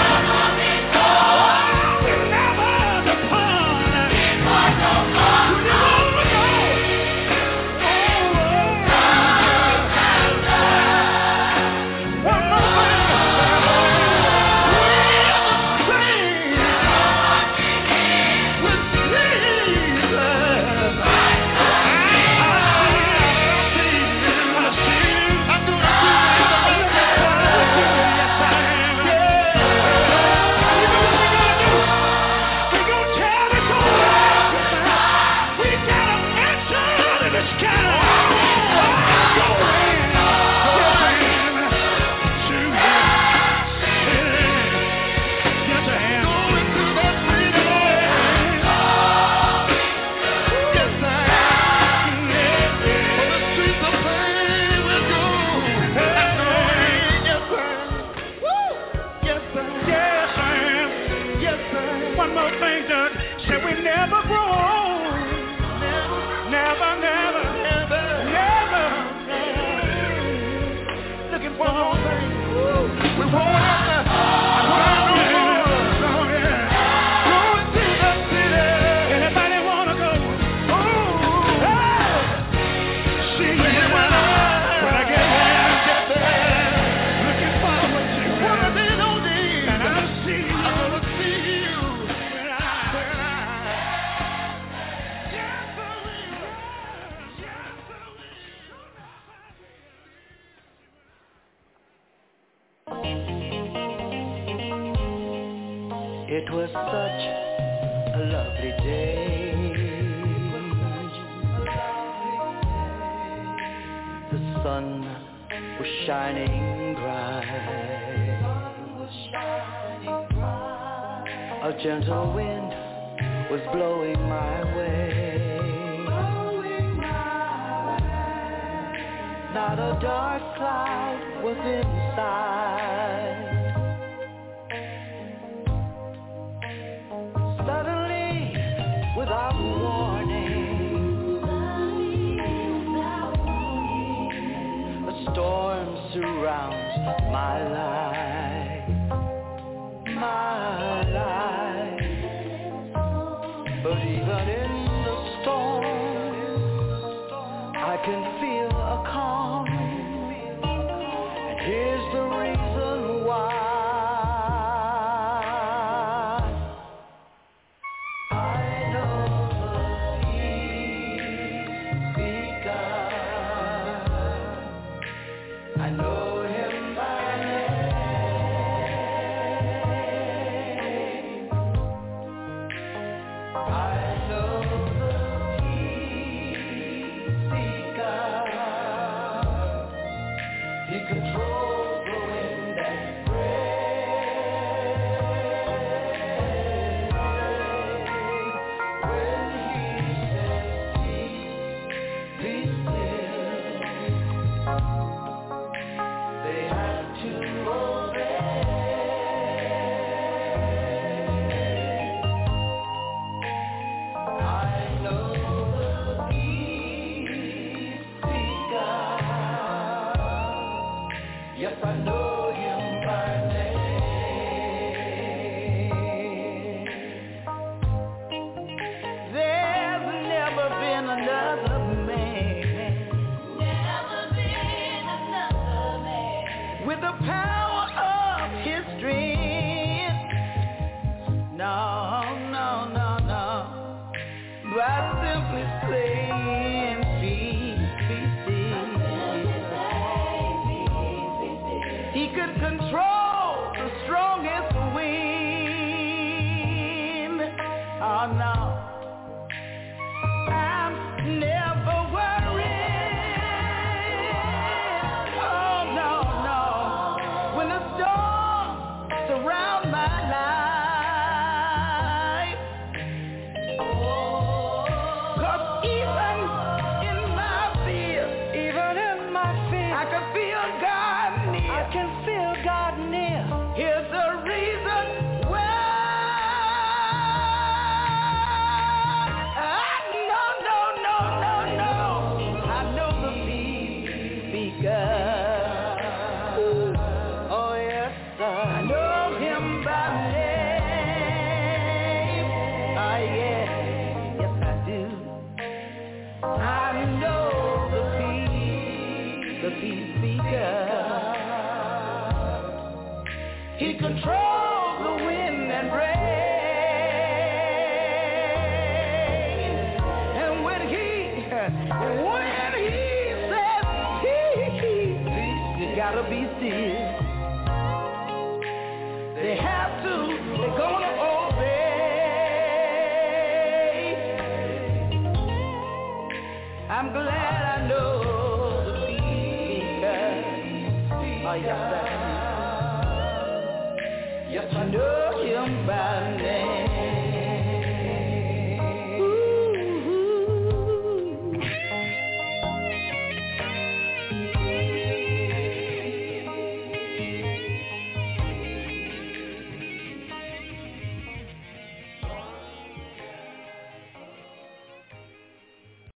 will never depart. You want to go? One more thing. We'll sing with Jesus. I see him. I see him. I'm gonna see him. Yes, I am. You know what we're gonna do? We're gonna tell the story. We got a mansion in the sky. Go in. Go in. To him. Yes, I am. Going to that freedom. Yes, I am. For the streets of pain will go. Yes, I am. Woo! Yes, I am. Yes, I am. Yes, I am. One more thing, Doug. Said we never grow old. Never, never, never, never. Looking for more things. We won't have to. Oh, yeah. Go to the city. Anybody wanna go? Oh, hey. See you when I, when I get there, get there. Looking forward to it. One of these old days. And I'll see you. I'm gonna see you. When I, when I. Yes, I will. Yes, I It was such a lovely day. The sun was shining bright. A gentle wind was blowing my way. Not a dark cloud was in sight. Suddenly, without warning, a storm surrounds my life, my life. But even in the storm, I can feel a calm. And here's the reason why. I know the peace speaker. I know him by name. I know the peace speaker. He controls the wind and rain. When he says peace, be still, they have to obey. I know the peace speaker. Yes, I know him by name. There's never been another man, never been another man with the power of his strength. No, no, no, no. By simply saying peace, be still. He could control the strongest wind. Oh no, I'm never worried. Oh no, no. When the storms surround my life, 'cause even in my fear, even in my fear, I can feel God near. I can feel God near. Here's the reason why. I know, no, no, no, no. I know the peace speaker. Oh yes, sir. I know him by name. Oh yes, yes I do. I know the peace, the peace speaker. He controls